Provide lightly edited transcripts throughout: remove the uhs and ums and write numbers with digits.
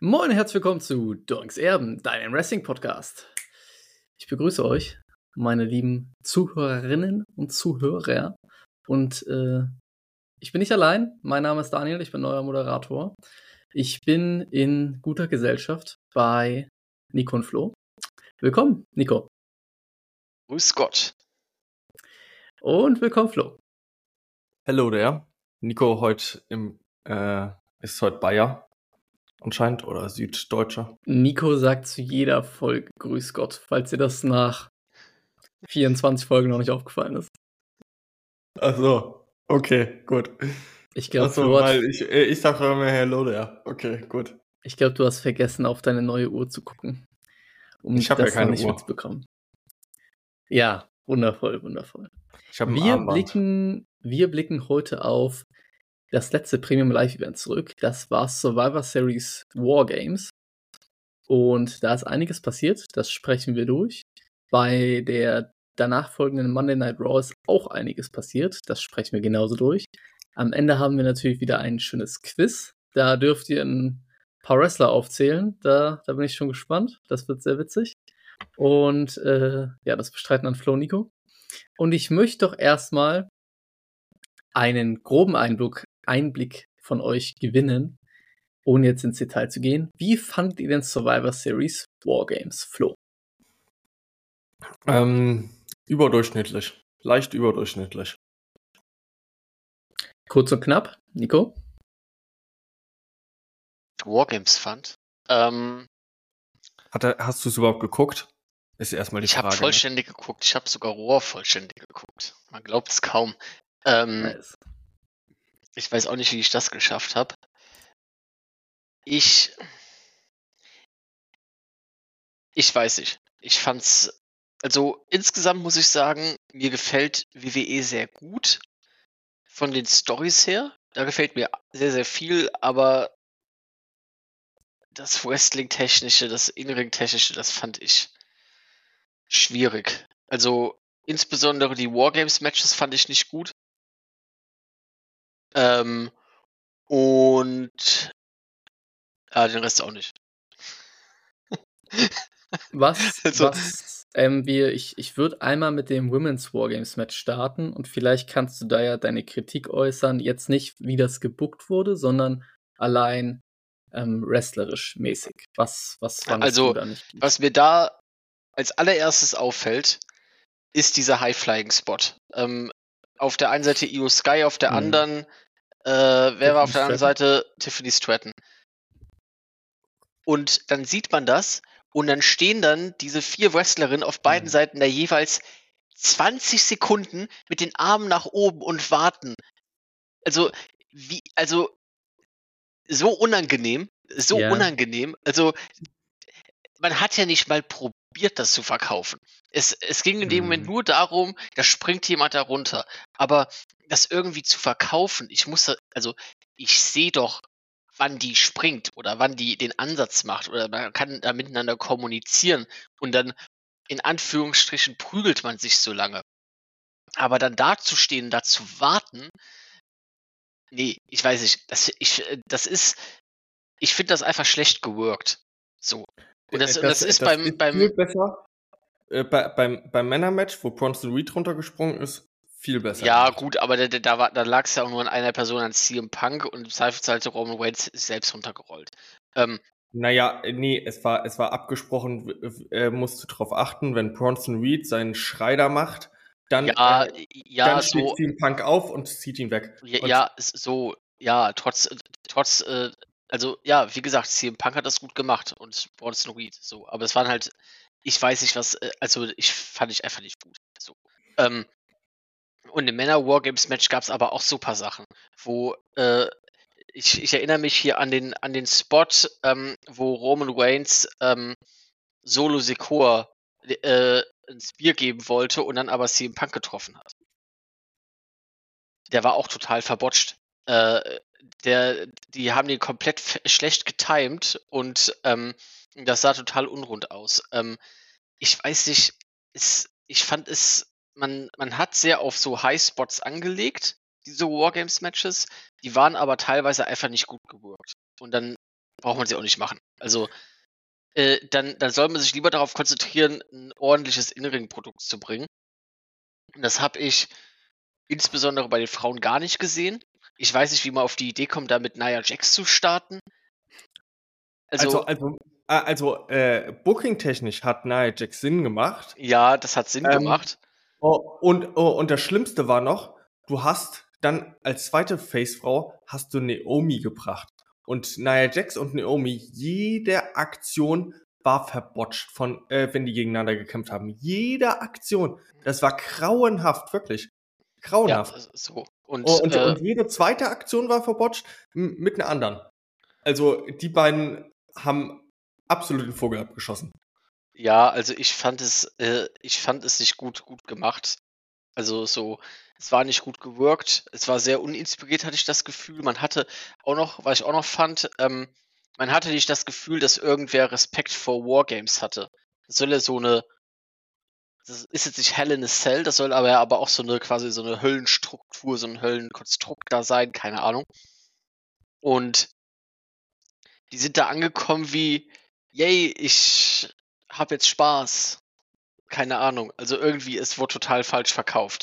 Moin und herzlich willkommen zu Donks Erben, deinem Wrestling-Podcast. Ich begrüße euch, meine lieben Zuhörerinnen und Zuhörer. Und ich bin nicht allein. Mein Name ist Daniel, ich bin euer Moderator. Ich bin in guter Gesellschaft bei Nico und Flo. Willkommen, Nico. Grüß Gott. Und willkommen, Flo. Hello there. Nico ist heute Bayer anscheinend oder Süddeutscher. Nico sagt zu jeder Folge Grüß Gott, falls ihr das nach 24 Folgen noch nicht aufgefallen ist. Ach so, okay, gut. Ich glaube, weil ich sage immer Hello there. Okay, gut. Ich glaube, du hast vergessen, auf deine neue Uhr zu gucken. Ich habe ja keine Uhr. Mitbekommen. Ja, wundervoll, wundervoll. Ich habe ein Wir blicken heute auf das letzte Premium Live Event zurück. Das war Survivor Series War Games. Und da ist einiges passiert. Das sprechen wir durch. Bei der danach folgenden Monday Night Raw ist auch einiges passiert. Das sprechen wir genauso durch. Am Ende haben wir natürlich wieder ein schönes Quiz. Da dürft ihr ein paar Wrestler aufzählen. Da bin ich schon gespannt. Das wird sehr witzig. Und das bestreiten dann Flo und Nico. Und ich möchte doch erstmal einen groben Einblick von euch gewinnen, ohne jetzt ins Detail zu gehen. Wie fandet ihr denn Survivor Series War Games, Flo? Überdurchschnittlich. Leicht überdurchschnittlich. Kurz und knapp, Nico? Wargames fand. Hast du es überhaupt geguckt? Ist erstmal die Frage. Ich habe vollständig geguckt. Ich habe sogar Raw vollständig geguckt. Man glaubt es kaum. Nice. Ich weiß auch nicht, wie ich das geschafft habe. Ich weiß nicht. Ich fand's, also insgesamt muss ich sagen, mir gefällt WWE sehr gut von den Storys her. Da gefällt mir sehr, sehr viel, aber das Wrestling-Technische, das In-Ring-Technische, das fand ich schwierig. Also insbesondere die Wargames-Matches fand ich nicht gut. Und den Rest auch nicht. Ich würde einmal mit dem Women's Wargames Match starten und vielleicht kannst du da ja deine Kritik äußern. Jetzt nicht, wie das gebuckt wurde, sondern allein wrestlerisch mäßig. Was fandest du da nicht gut? Was mir da als allererstes auffällt, ist dieser High-Flying-Spot. Auf der einen Seite Io Sky, auf der anderen, wer war auf der anderen Seite? Tiffany Stratton. Und dann sieht man das und dann stehen dann diese 4 Wrestlerinnen auf beiden Seiten da jeweils 20 Sekunden mit den Armen nach oben und warten. Also so unangenehm. Also man hat ja nicht mal probiert, das zu verkaufen. Es ging in dem Moment nur darum, da springt jemand da runter. Aber das irgendwie zu verkaufen, ich sehe doch, wann die springt oder wann die den Ansatz macht oder man kann da miteinander kommunizieren und dann in Anführungsstrichen prügelt man sich so lange. Aber dann da zu stehen, da zu warten, nee, ich weiß nicht, ich finde das einfach schlecht geworkt. So. Und das ist beim viel besser. Beim Männermatch, wo Bronson Reed runtergesprungen ist, viel besser. Ja, gemacht. Gut, aber da lag es ja auch nur an einer Person, an CM Punk und im Zweifelsfall Roman Reigns ist selbst runtergerollt. Naja, nee, es war abgesprochen, musst du drauf achten, wenn Bronson Reed seinen Schreider macht, dann steht CM Punk auf und zieht ihn weg. Wie gesagt, CM Punk hat das gut gemacht und Bronson Reed, so, aber es waren halt, ich weiß nicht was, fand ich einfach nicht gut, so. Und im Männer-Wargames-Match gab es aber auch super Sachen, wo, ich erinnere mich hier an den Spot, wo Roman Reigns Solo Sikoa ein Spear geben wollte und dann aber CM Punk getroffen hat. Der war auch total verbotscht. Die haben den komplett schlecht getimed und das sah total unrund aus. Ich weiß nicht, ich fand es, man hat sehr auf so High-Spots angelegt, diese Wargames-Matches, die waren aber teilweise einfach nicht gut geworkt. Und dann braucht man sie auch nicht machen. Also, dann soll man sich lieber darauf konzentrieren, ein ordentliches In-Ring-Produkt zu bringen. Und das habe ich insbesondere bei den Frauen gar nicht gesehen. Ich weiß nicht, wie man auf die Idee kommt, da mit Nia Jax zu starten. Also booking-technisch hat Nia Jax Sinn gemacht. Ja, das hat Sinn gemacht. Und das Schlimmste war noch, du hast dann als zweite Face-Frau hast du Naomi gebracht. Und Nia Jax und Naomi, jede Aktion war verbotcht, wenn die gegeneinander gekämpft haben. Jede Aktion. Das war grauenhaft, wirklich. Grauenhaft. Ja, so. Und jede zweite Aktion war verbotcht mit einer anderen. Also die beiden haben absolut den Vogel abgeschossen. Ja, also ich fand es nicht gut gemacht. Also so, es war nicht gut gewirkt, es war sehr uninspiriert, hatte ich das Gefühl. Man hatte auch noch, was ich auch noch fand, man hatte nicht das Gefühl, dass irgendwer Respekt vor Wargames hatte. Das soll ja das ist jetzt nicht Hell in a Cell, das soll aber auch quasi so eine Höllenstruktur, so ein Höllenkonstrukt da sein, keine Ahnung. Und die sind da angekommen wie, yay, ich hab jetzt Spaß. Keine Ahnung. Also irgendwie, es wurde total falsch verkauft.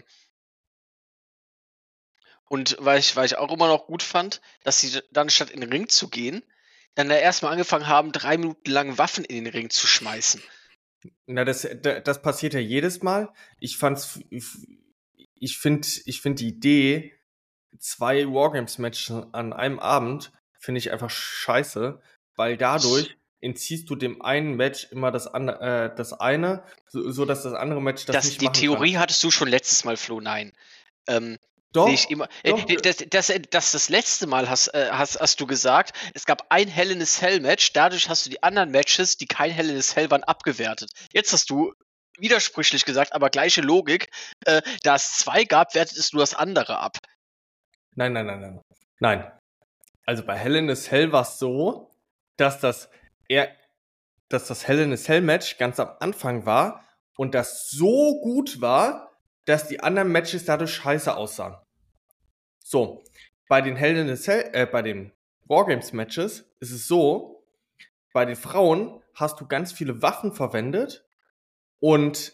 Und weil ich auch immer noch gut fand, dass sie dann statt in den Ring zu gehen, dann da erstmal angefangen haben, 3 Minuten lang Waffen in den Ring zu schmeißen. Na, das passiert ja jedes Mal. Ich finde die Idee, 2 Wargames-Matches an einem Abend, finde ich einfach scheiße, weil dadurch entziehst du dem einen Match immer das eine, so dass das andere Match das nicht machen kann. Die Theorie hattest du schon letztes Mal, Flo, nein. Doch, ich immer, das letzte Mal hast du gesagt, es gab ein Hell in a Cell Match, dadurch hast du die anderen Matches, die kein Hell in a Cell waren, abgewertet. Jetzt hast du widersprüchlich gesagt, aber gleiche Logik, da es 2 gab, wertetest du das andere ab. Nein. Also bei Hell in a Cell war es so, dass das Hell in a Cell Match ganz am Anfang war und das so gut war, dass die anderen Matches dadurch scheiße aussahen. So, bei den Hell in a Cell, bei den Wargames Matches ist es so, bei den Frauen hast du ganz viele Waffen verwendet und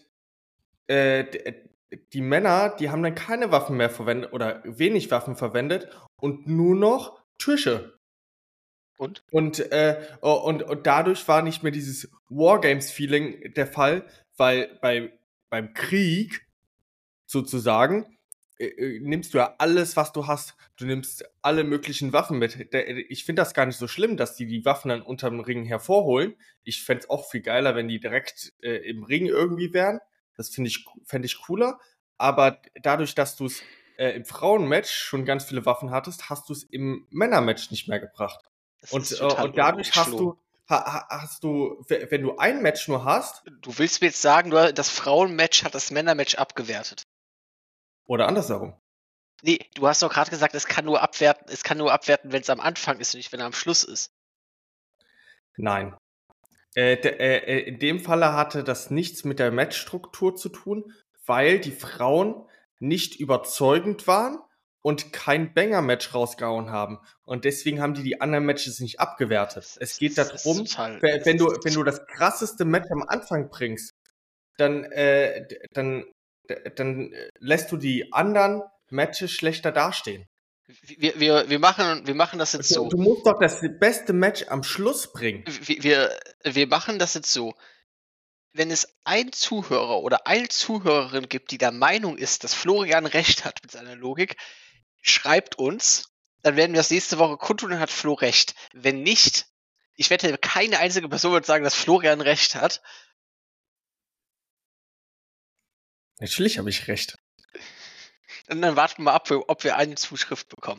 die Männer, die haben dann keine Waffen mehr verwendet oder wenig Waffen verwendet und nur noch Tische. Und dadurch war nicht mehr dieses Wargames-Feeling der Fall, weil beim Krieg sozusagen nimmst du ja alles, was du hast. Du nimmst alle möglichen Waffen mit. Ich finde das gar nicht so schlimm, dass die Waffen dann unterm Ring hervorholen. Ich fände es auch viel geiler, wenn die direkt im Ring irgendwie wären. Das fände ich cooler. Aber dadurch, dass du es im Frauenmatch schon ganz viele Waffen hattest, hast du es im Männermatch nicht mehr gebracht. Und dadurch hast du, wenn du ein Match nur hast. Du willst mir jetzt sagen, das Frauenmatch hat das Männermatch abgewertet. Oder andersherum. Nee, du hast doch gerade gesagt, es kann nur abwerten, wenn es am Anfang ist und nicht, wenn er am Schluss ist. Nein. In dem Falle hatte das nichts mit der Matchstruktur zu tun, weil die Frauen nicht überzeugend waren und kein Banger-Match rausgehauen haben. Und deswegen haben die anderen Matches nicht abgewertet. Es geht darum, wenn du das krasseste Match am Anfang bringst, dann lässt du die anderen Matches schlechter dastehen. Wir machen das jetzt so. Du musst doch das beste Match am Schluss bringen. Wir machen das jetzt so. Wenn es einen Zuhörer oder eine Zuhörerin gibt, die der Meinung ist, dass Florian recht hat mit seiner Logik, schreibt uns, dann werden wir das nächste Woche kundtun, dann hat Flo recht. Wenn nicht, ich wette, keine einzige Person wird sagen, dass Florian recht hat. Natürlich habe ich recht. Und dann warten wir mal ab, ob wir eine Zuschrift bekommen.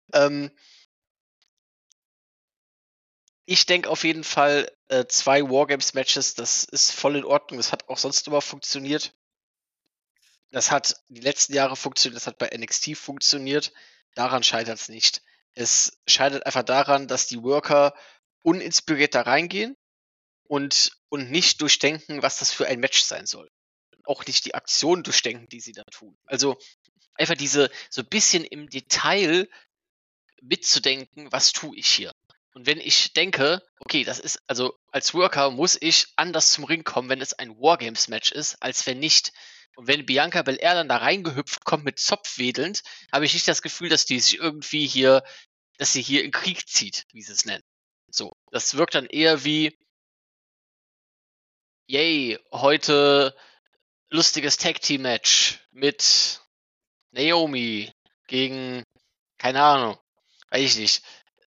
Ich denke auf jeden Fall, 2 Wargames-Matches, das ist voll in Ordnung. Das hat auch sonst immer funktioniert. Das hat die letzten Jahre funktioniert, das hat bei NXT funktioniert. Daran scheitert es nicht. Es scheitert einfach daran, dass die Worker uninspiriert da reingehen und nicht durchdenken, was das für ein Match sein soll. Auch nicht die Aktionen durchdenken, die sie da tun. Also einfach so ein bisschen im Detail mitzudenken, was tue ich hier. Und wenn ich denke, okay, das ist, also als Worker muss ich anders zum Ring kommen, wenn es ein Wargames-Match ist, als wenn nicht. Und wenn Bianca Belair dann da reingehüpft kommt mit Zopf wedelnd, habe ich nicht das Gefühl, dass die sich irgendwie hier, dass sie hier in Krieg zieht, wie sie es nennen. So, das wirkt dann eher wie, yay, heute lustiges Tag-Team-Match mit Naomi gegen, keine Ahnung, weiß ich nicht.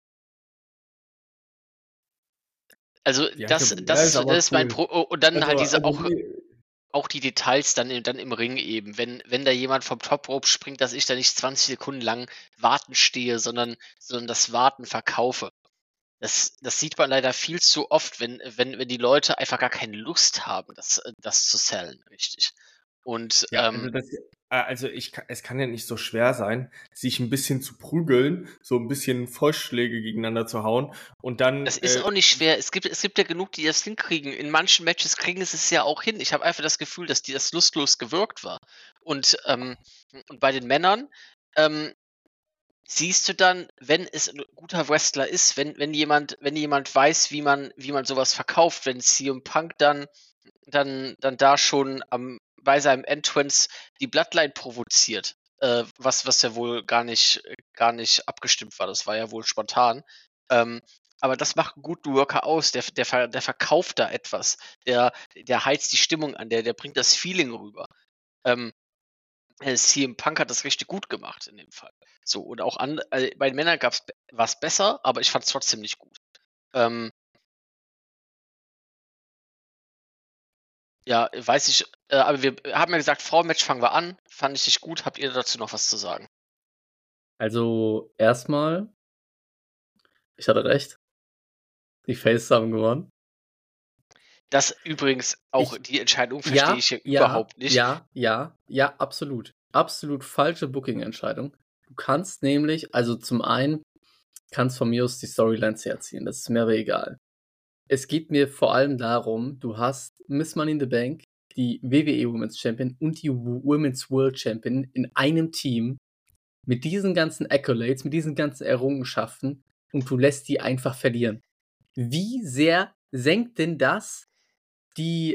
Also das ist mein und dann halt diese auch die Details dann im Ring eben. Wenn da jemand vom Top Rope springt, dass ich da nicht 20 Sekunden lang warten stehe, sondern das Warten verkaufe. Das sieht man leider viel zu oft, wenn die Leute einfach gar keine Lust haben, das zu sellen, richtig. Und ja, es kann ja nicht so schwer sein, sich ein bisschen zu prügeln, so ein bisschen Fäustschläge gegeneinander zu hauen und dann. Das ist auch nicht schwer. Es gibt ja genug, die das hinkriegen. In manchen Matches kriegen sie es ja auch hin. Ich habe einfach das Gefühl, dass das lustlos gewirkt war. Und bei den Männern siehst du dann, wenn es ein guter Wrestler ist, wenn jemand weiß, wie man sowas verkauft, wenn CM Punk dann da schon bei seinem Entrance die Bloodline provoziert, was ja wohl gar nicht abgestimmt war, das war ja wohl spontan. Aber das macht einen guten Worker aus, der verkauft da etwas, der heizt die Stimmung an, der bringt das Feeling rüber. CM Punk hat das richtig gut gemacht in dem Fall. So, und auch bei den Männern war es besser, aber ich fand es trotzdem nicht gut. Ja, weiß ich, aber wir haben ja gesagt, Frauenmatch fangen wir an. Fand ich nicht gut. Habt ihr dazu noch was zu sagen? Also, erstmal, ich hatte recht. Die Faces haben gewonnen. Das übrigens auch die Entscheidung verstehe ich hier überhaupt nicht. Ja, absolut. Absolut falsche Booking-Entscheidung. Du kannst nämlich, also zum einen, kannst von mir aus die Storylines herziehen. Das ist mir aber egal. Es geht mir vor allem darum, du hast Miss Money in the Bank, die WWE Women's Champion und die Women's World Champion in einem Team mit diesen ganzen Accolades, mit diesen ganzen Errungenschaften und du lässt die einfach verlieren. Wie sehr senkt denn das wie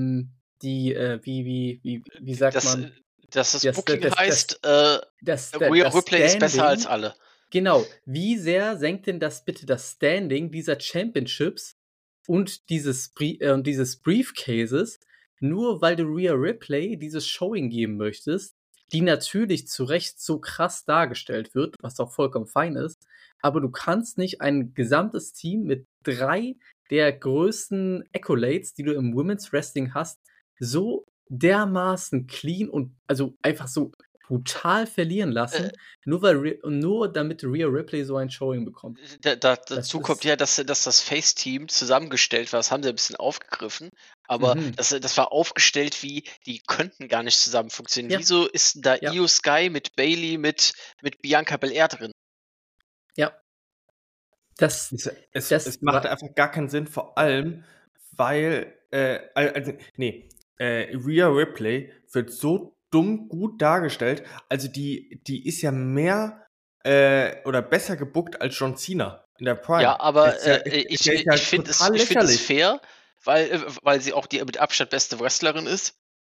sagt man? Dass das Booking heißt, Rhea Ripley ist besser als alle. Genau. Wie sehr senkt denn das bitte das Standing dieser Championships und dieses Briefcases, nur weil du Rhea Ripley dieses Showing geben möchtest, die natürlich zu Recht so krass dargestellt wird, was auch vollkommen fein ist, aber du kannst nicht ein gesamtes Team mit 3 der größten Accolades, die du im Women's Wrestling hast, so dermaßen clean und also einfach so brutal verlieren lassen, nur damit Rhea Ripley so ein Showing bekommt. Dazu kommt ja, dass das Face-Team zusammengestellt war. Das haben sie ein bisschen aufgegriffen. Aber das war aufgestellt wie, die könnten gar nicht zusammen funktionieren. Ja. Wieso ist da Io Sky mit Bayley, mit Bianca Belair drin? Ja. Es macht einfach gar keinen Sinn, vor allem, weil Rhea Ripley wird so dumm gut dargestellt. Also die ist ja mehr oder besser gebuckt als John Cena in der Prime. Ja, aber ich finde es fair, weil sie auch die mit Abstand beste Wrestlerin ist.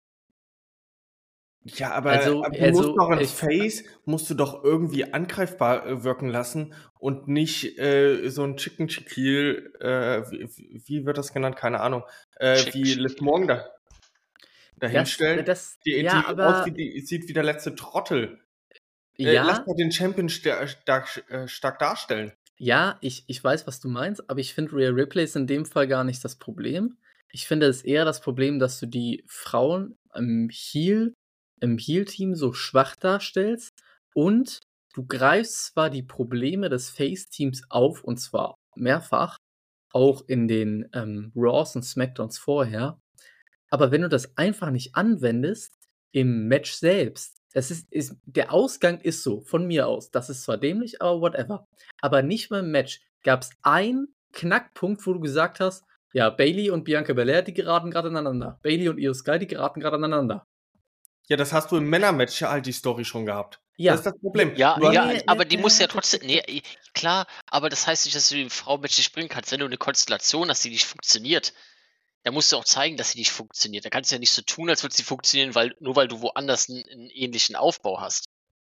Ja, aber du musst doch als Face musst du doch irgendwie angreifbar wirken lassen und nicht so ein Chicken Chiquille, wie wird das genannt? Keine Ahnung. Wie Liv Morgan dahinstellen. Die sieht wie der letzte Trottel. Lass mal den Champion stark darstellen. Ja, ich weiß, was du meinst, aber ich finde, Rhea Ripley ist in dem Fall gar nicht das Problem. Ich finde es eher das Problem, dass du die Frauen im Heel-Team so schwach darstellst und du greifst zwar die Probleme des Face-Teams auf, und zwar mehrfach, auch in den Raws und Smackdowns vorher, aber wenn du das einfach nicht anwendest im Match selbst, der Ausgang ist so, von mir aus, das ist zwar dämlich, aber whatever, aber nicht mal im Match gab es einen Knackpunkt, wo du gesagt hast, ja, Bayley und Bianca Belair, die geraten gerade aneinander. Bayley und Io Sky, die geraten gerade aneinander. Ja, das hast du im Männermatch halt die Story schon gehabt. Ja. Das ist das Problem. Ja, aber die muss ja trotzdem. Nee, klar, aber das heißt nicht, dass du die Frau mit dich bringen kannst. Wenn du eine Konstellation hast, die nicht funktioniert, dann musst du auch zeigen, dass sie nicht funktioniert. Da kannst du ja nicht so tun, als würde sie funktionieren, nur weil du woanders einen ähnlichen Aufbau hast.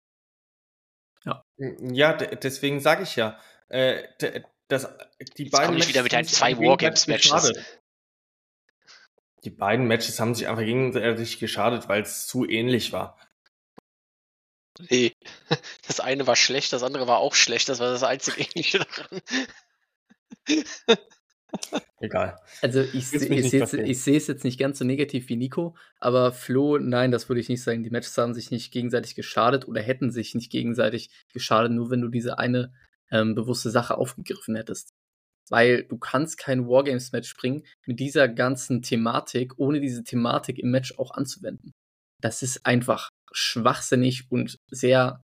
Ja, deswegen sage ich ja, dass die Jetzt beiden komme ich wieder mit deinen 2 Wargames-Matches. Die beiden Matches haben sich einfach gegenseitig geschadet, weil es zu ähnlich war. Nee, das eine war schlecht, das andere war auch schlecht. Das war das einzige Ähnliche daran. Egal. Also ich sehe es jetzt nicht ganz so negativ wie Nico, aber Flo, nein, das würde ich nicht sagen. Die Matches haben sich nicht gegenseitig geschadet oder hätten sich nicht gegenseitig geschadet, nur wenn du diese eine bewusste Sache aufgegriffen hättest. Weil du kannst kein Wargames-Match bringen mit dieser ganzen Thematik, ohne diese Thematik im Match auch anzuwenden. Das ist einfach schwachsinnig und sehr...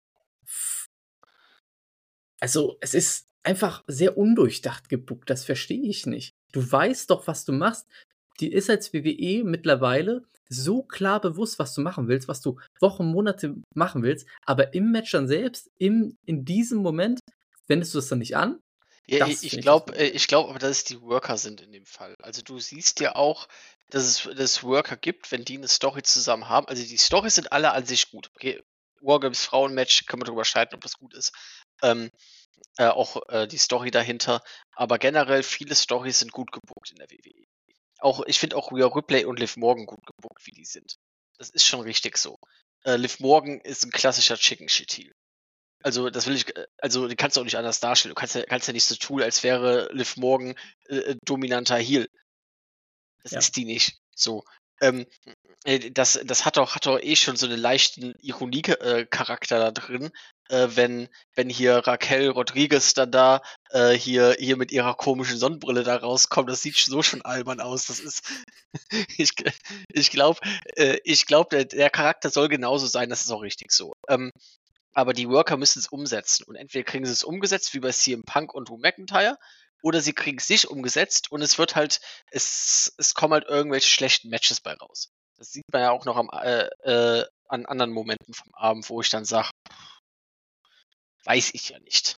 Also es ist einfach sehr undurchdacht gebuckt, das verstehe ich nicht. Du weißt doch, was du machst. Die ist als WWE mittlerweile so klar bewusst, was du machen willst, was du Wochen, Monate machen willst, aber im Match dann selbst, in diesem Moment, wendest du es dann nicht an. Ja, ich glaube aber, dass es die Worker sind in dem Fall. Also du siehst ja auch, dass es Worker gibt, wenn die eine Story zusammen haben. Also die Storys sind alle an sich gut. Okay, Wargames Frauenmatch, kann man darüber streiten, ob das gut ist. Auch die Story dahinter. Aber generell, viele Storys sind gut gebuckt in der WWE. Ich finde auch Rhea Ripley und Liv Morgan gut gebuckt, wie die sind. Das ist schon richtig so. Liv Morgan ist ein klassischer Chicken Shit Heel. Also die kannst du auch nicht anders darstellen. Du kannst ja nicht so tun, als wäre Liv Morgan dominanter Heel. Das ist die nicht. So. Das hat doch schon so einen leichten Ironie-Charakter da drin, wenn hier Raquel Rodriguez dann da hier mit ihrer komischen Sonnenbrille da rauskommt. Das sieht so schon albern aus. Das ist ich glaube, der Charakter soll genauso sein. Das ist auch richtig so. Aber die Worker müssen es umsetzen. Und entweder kriegen sie es umgesetzt, wie bei CM Punk und Drew McIntyre, oder sie kriegen es nicht umgesetzt und es kommen halt irgendwelche schlechten Matches bei raus. Das sieht man ja auch noch an anderen Momenten vom Abend, wo ich dann sage, weiß ich ja nicht.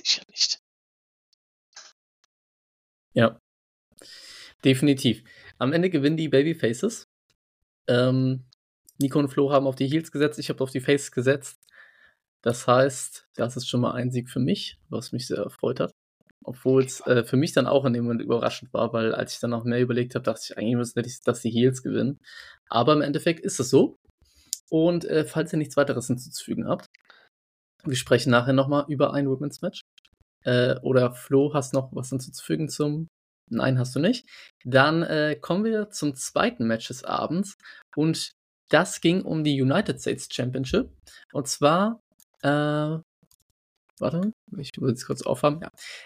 Ja, definitiv. Am Ende gewinnen die Babyfaces. Nico und Flo haben auf die Heels gesetzt, ich habe auf die Faces gesetzt. Das heißt, das ist schon mal ein Sieg für mich, was mich sehr erfreut hat. Obwohl es für mich dann auch in dem Moment überraschend war, weil als ich dann noch mehr überlegt habe, dachte ich, eigentlich müssen dass die Heels gewinnen. Aber im Endeffekt ist es so. Und falls ihr nichts weiteres hinzuzufügen habt, wir sprechen nachher nochmal über ein Women's Match. Oder Flo, hast noch was hinzuzufügen zum... Nein, hast du nicht. Dann kommen wir zum zweiten Match des Abends. Und das ging um die United States Championship. Und zwar... warte, ich will es kurz aufhaben. Ja.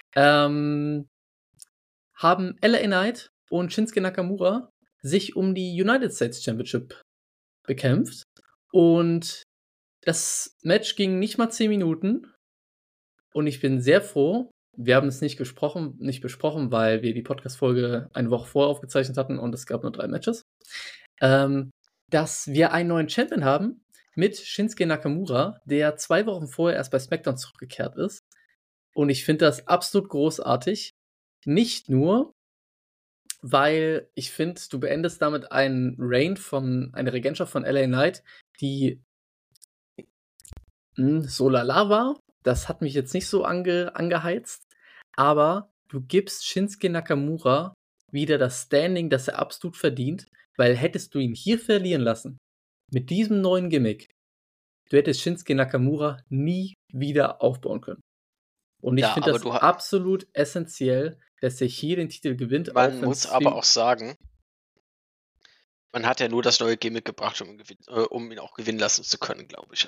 Haben LA Knight und Shinsuke Nakamura sich um die United States Championship bekämpft. Und das Match ging nicht mal 10 Minuten. Und ich bin sehr froh, wir haben es nicht besprochen, weil wir die Podcast-Folge eine Woche vorher aufgezeichnet hatten und es gab nur 3 Matches, dass wir einen neuen Champion haben mit Shinsuke Nakamura, der 2 Wochen vorher erst bei SmackDown zurückgekehrt ist. Und ich finde das absolut großartig. Nicht nur, weil ich finde, du beendest damit eine Regentschaft von LA Knight, die so lala war. Das hat mich jetzt nicht so angeheizt. Aber du gibst Shinsuke Nakamura wieder das Standing, das er absolut verdient, weil hättest du ihn hier verlieren lassen, mit diesem neuen Gimmick, du hättest Shinsuke Nakamura nie wieder aufbauen können. Und ich finde das absolut essentiell, dass er hier den Titel gewinnt. Man muss aber auch sagen, man hat ja nur das neue Gimmick gebracht, um ihn auch gewinnen lassen zu können, glaube ich.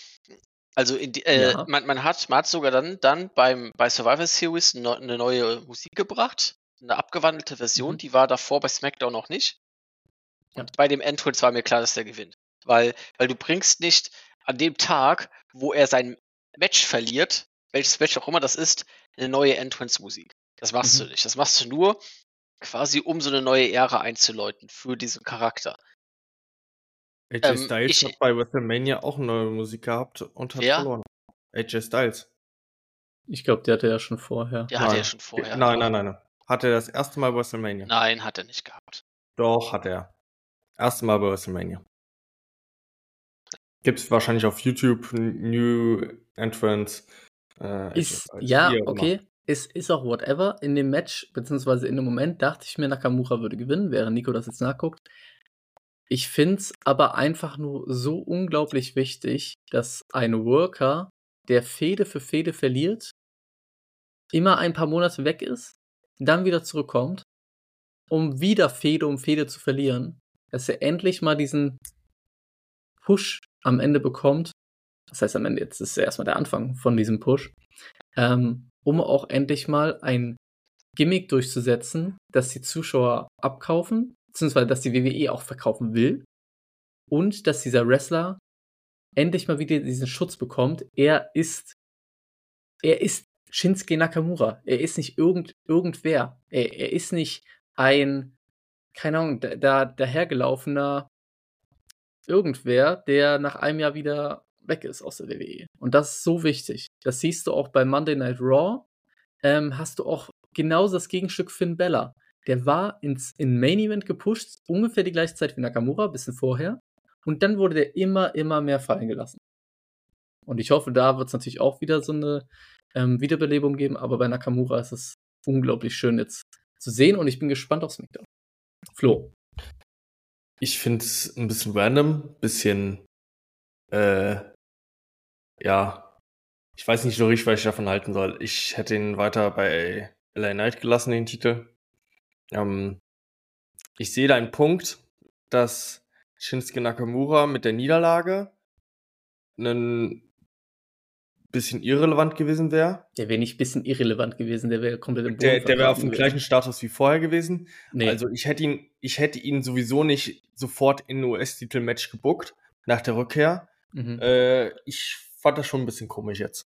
Man hat sogar dann bei Survivor Series eine neue Musik gebracht, eine abgewandelte Version, die war davor bei SmackDown noch nicht. Und bei dem Entrance war mir klar, dass der gewinnt. Weil du bringst nicht an dem Tag, wo er sein Match verliert, welches Match auch immer das ist, eine neue Entrance-Musik. Das machst du nicht. Das machst du nur quasi, um so eine neue Ära einzuläuten für diesen Charakter. AJ Styles hat bei WrestleMania auch neue Musik gehabt und hat verloren. AJ Styles. Ich glaube, der hatte ja schon vorher. Hatte er schon vorher. Nein. Hat er das erste Mal bei WrestleMania? Nein, hat er nicht gehabt. Doch, hat er. Erste Mal bei WrestleMania. Gibt's wahrscheinlich auf YouTube New Entrance. Okay. Es ist auch whatever. In dem Match, beziehungsweise in dem Moment, dachte ich mir, Nakamura würde gewinnen, während Nico das jetzt nachguckt. Ich finde es aber einfach nur so unglaublich wichtig, dass ein Worker, der Fehde für Fehde verliert, immer ein paar Monate weg ist, dann wieder zurückkommt, um wieder Fehde um Fehde zu verlieren, dass er endlich mal diesen Push am Ende bekommt. Das heißt, am Ende, jetzt ist erstmal der Anfang von diesem Push, um auch endlich mal ein Gimmick durchzusetzen, dass die Zuschauer abkaufen, beziehungsweise dass die WWE auch verkaufen will und dass dieser Wrestler endlich mal wieder diesen Schutz bekommt. Er ist Shinsuke Nakamura. Er ist nicht irgendwer. Er ist nicht ein, keine Ahnung, dahergelaufener irgendwer, der nach einem Jahr wieder weg ist aus der WWE. Und das ist so wichtig. Das siehst du auch bei Monday Night Raw. Hast du auch genauso das Gegenstück Finn Balor. Der war in Main Event gepusht, ungefähr die gleiche Zeit wie Nakamura, ein bisschen vorher. Und dann wurde der immer mehr fallen gelassen. Und ich hoffe, da wird es natürlich auch wieder so eine Wiederbelebung geben, aber bei Nakamura ist es unglaublich schön jetzt zu sehen und ich bin gespannt auf SmackDown. Flo. Ich finde es ein bisschen random, ich weiß nicht so richtig, was ich davon halten soll. Ich hätte ihn weiter bei LA Knight gelassen, den Titel. Ich sehe da einen Punkt, dass Shinsuke Nakamura mit der Niederlage ein bisschen irrelevant gewesen wäre. Der wäre nicht ein bisschen irrelevant gewesen, der wäre komplett im Boden. Der wäre auf dem gleichen Status wie vorher gewesen. Nee. Also ich hätte ihn sowieso nicht sofort in ein US-Titel-Match gebuckt, nach der Rückkehr. Ich fand das schon ein bisschen komisch jetzt.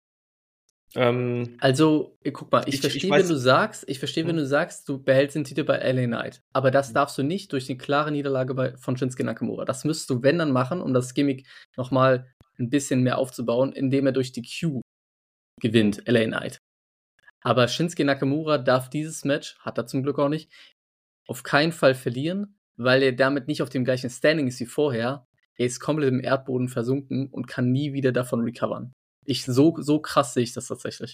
Also, guck mal, ich verstehe, wenn du sagst, du behältst den Titel bei LA Knight. Aber das darfst du nicht durch eine klare Niederlage von Shinsuke Nakamura. Das müsstest du, wenn dann, machen, um das Gimmick nochmal ein bisschen mehr aufzubauen, indem er durch die Q gewinnt, LA Knight. Aber Shinsuke Nakamura darf dieses Match, hat er zum Glück auch nicht, auf keinen Fall verlieren, weil er damit nicht auf dem gleichen Standing ist wie vorher. Er ist komplett im Erdboden versunken und kann nie wieder davon recovern. So krass sehe ich das tatsächlich.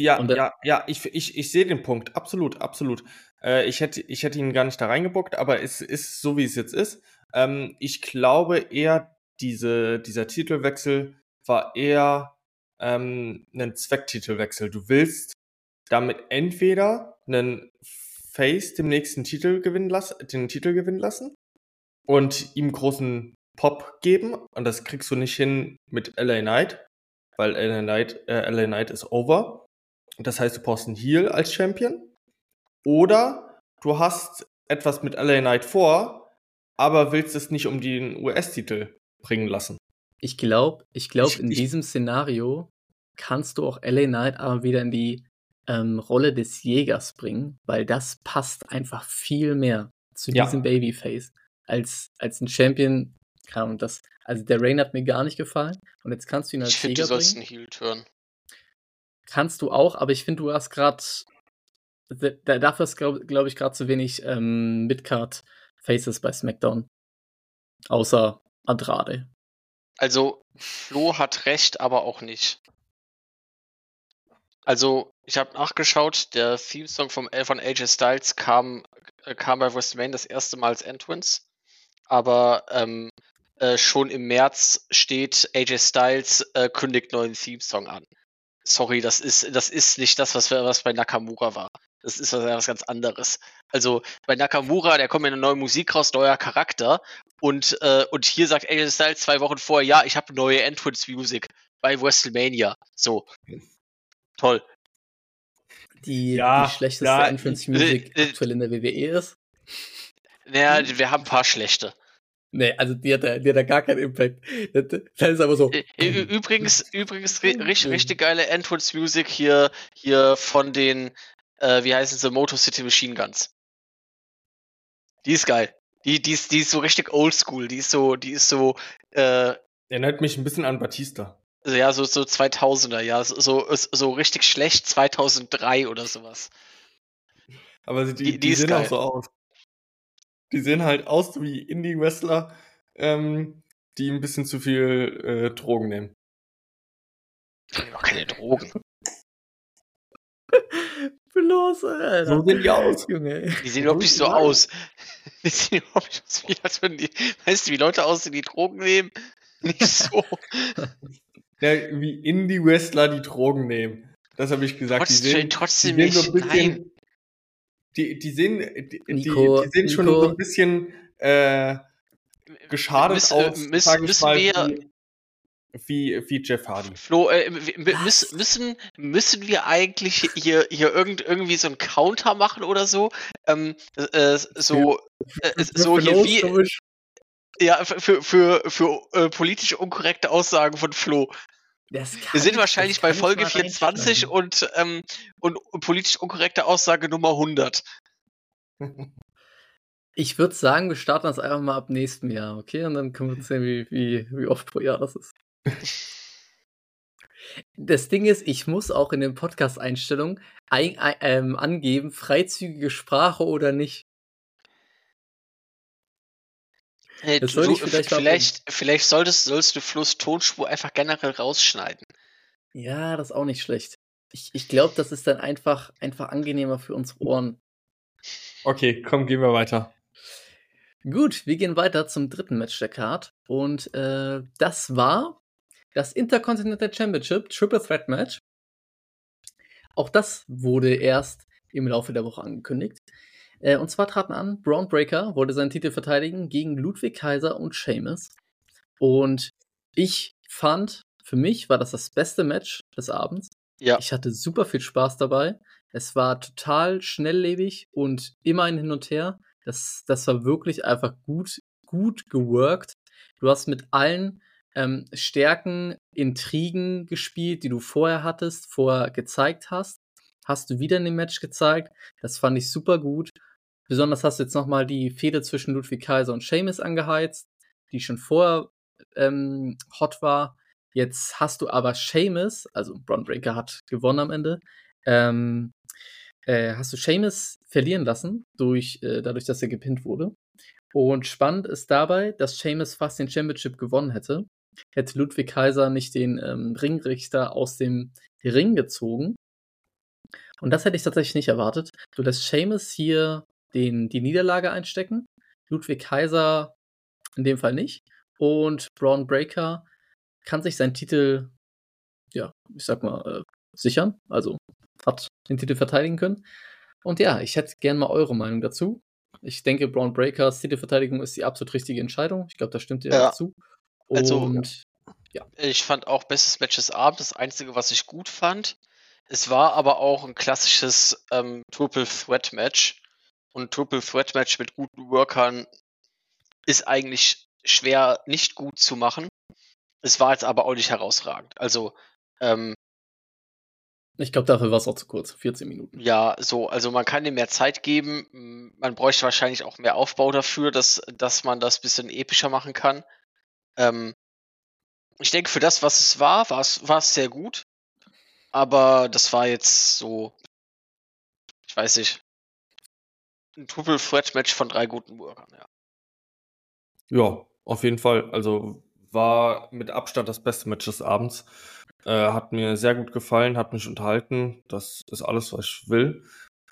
Ich sehe den Punkt. Absolut. Ich hätte ihn gar nicht da reingebuckt, aber es ist so, wie es jetzt ist. Ich glaube eher, dieser Titelwechsel war eher ein Zwecktitelwechsel. Du willst damit entweder einen Face den Titel gewinnen lassen und ihm großen Pop geben, und das kriegst du nicht hin mit LA Knight, weil LA Knight ist over. Das heißt, du brauchst einen Heel als Champion. Oder du hast etwas mit LA Knight vor, aber willst es nicht um den US-Titel bringen lassen. Ich glaube, in diesem Szenario kannst du auch LA Knight aber wieder in die Rolle des Jägers bringen, weil das passt einfach viel mehr zu diesem Babyface als ein Champion. Also der Reign hat mir gar nicht gefallen und jetzt kannst du ihn als Jäger bringen. Ich finde, du sollst einen Heel turn. Kannst du auch, aber ich finde, du hast gerade dafür ist, glaube ich, gerade zu wenig Midcard-Faces bei SmackDown. Außer Andrade. Also, Flo hat recht, aber auch nicht. Also, ich habe nachgeschaut, der Theme-Song von AJ Styles kam bei WrestleMania das erste Mal als Entrance, aber schon im März steht, AJ Styles kündigt neuen Theme-Song an. Sorry, das ist nicht das, was bei Nakamura war. Das ist was ganz anderes. Also bei Nakamura, der kommt mit einer neuen Musik raus, neuer Charakter, und hier sagt AJ Styles 2 Wochen vorher, ja, ich habe neue Entrance-Music bei WrestleMania. So. Toll. Die schlechteste Entrance-Music aktuell in der WWE ist? Naja, wir haben ein paar schlechte. Nee, also die hat da gar keinen Impact. Das ist aber so. Übrigens richtig geile Entrance-Music hier von den, wie heißen sie, Motor City Machine Guns. Die ist geil. Die ist so richtig oldschool. Die ist so, Erinnert mich ein bisschen an Batista. ja, so 2000er, ja, so richtig schlecht 2003 oder sowas. Aber Die ist sehen geil. auch so aus. Die sehen halt aus wie Indie-Wrestler, die ein bisschen zu viel Drogen nehmen. Die nehmen auch keine Drogen. Bloß, Alter. So sehen die aus. Junge. Die sehen überhaupt nicht so aus. Die sehen überhaupt nicht aus, wie als würden die. Weißt du, wie Leute aussehen, die Drogen nehmen? Nicht so. Ja, wie Indie-Wrestler, die Drogen nehmen. Das habe ich gesagt. Trotzdem die nicht. sehen so ein bisschen, Nein. Die sehen, Nico, die sehen schon Nico. so ein bisschen geschadet aus, sag ich mal, wie Jeff Hardy. Flo, müssen wir eigentlich hier irgendwie so einen Counter machen oder so? So hier wie. Ja, für politisch unkorrekte Aussagen von Flo. Wir sind wahrscheinlich bei Folge 24 und politisch unkorrekte Aussage Nummer 100. Ich würde sagen, wir starten das einfach mal ab nächstem Jahr, okay? Und dann können wir sehen, wie oft pro Jahr das ist. Das Ding ist, ich muss auch in den Podcast-Einstellungen angeben, freizügige Sprache oder nicht. Vielleicht sollst du Flo's Tonspur einfach generell rausschneiden. Ja, das ist auch nicht schlecht. Ich glaube, das ist dann einfach angenehmer für unsere Ohren. Okay, komm, gehen wir weiter. Gut, wir gehen weiter zum dritten Match der Card. Und das war das Intercontinental Championship Triple Threat Match. Auch das wurde erst im Laufe der Woche angekündigt. Und zwar traten an, Braun Breaker wollte seinen Titel verteidigen gegen Ludwig Kaiser und Sheamus. Und ich fand, für mich war das beste Match des Abends. Ja. Ich hatte super viel Spaß dabei. Es war total schnelllebig und immer ein Hin und Her. Das war wirklich einfach gut geworkt. Du hast mit allen Stärken, Intrigen gespielt, die du vorher gezeigt hast. Hast du wieder in dem Match gezeigt. Das fand ich super gut. Besonders hast du jetzt nochmal die Fehde zwischen Ludwig Kaiser und Sheamus angeheizt, die schon vorher hot war. Jetzt hast du aber Sheamus, also Braun Breaker hat gewonnen am Ende, hast du Sheamus verlieren lassen, dadurch, dass er gepinnt wurde. Und spannend ist dabei, dass Sheamus fast den Championship gewonnen hätte Ludwig Kaiser nicht den Ringrichter aus dem Ring gezogen. Und das hätte ich tatsächlich nicht erwartet. Du lässt Sheamus hier die Niederlage einstecken, Ludwig Kaiser in dem Fall nicht. Und Braun Breaker kann sich seinen Titel, ja, ich sag mal, sichern. Also hat den Titel verteidigen können. Und ja, ich hätte gern mal eure Meinung dazu. Ich denke, Braun Breakers Titelverteidigung ist die absolut richtige Entscheidung. Ich glaube, da stimmt ihr dazu. Und ja. Ich fand auch bestes Match des Abends. Das Einzige, was ich gut fand, es war aber auch ein klassisches Triple Threat Match. Und ein Triple Threat Match mit guten Workern ist eigentlich schwer nicht gut zu machen. Es war jetzt aber auch nicht herausragend. Also ich glaube, dafür war es auch zu kurz, 14 Minuten. Ja, also man kann dem mehr Zeit geben. Man bräuchte wahrscheinlich auch mehr Aufbau dafür, dass man das ein bisschen epischer machen kann. Ich denke, für das, was es war es sehr gut. Aber das war jetzt so, ich weiß nicht, ein Triple Threat Match von 3 guten Workern, ja. Ja, auf jeden Fall. Also war mit Abstand das beste Match des Abends. Hat mir sehr gut gefallen, hat mich unterhalten. Das ist alles, was ich will.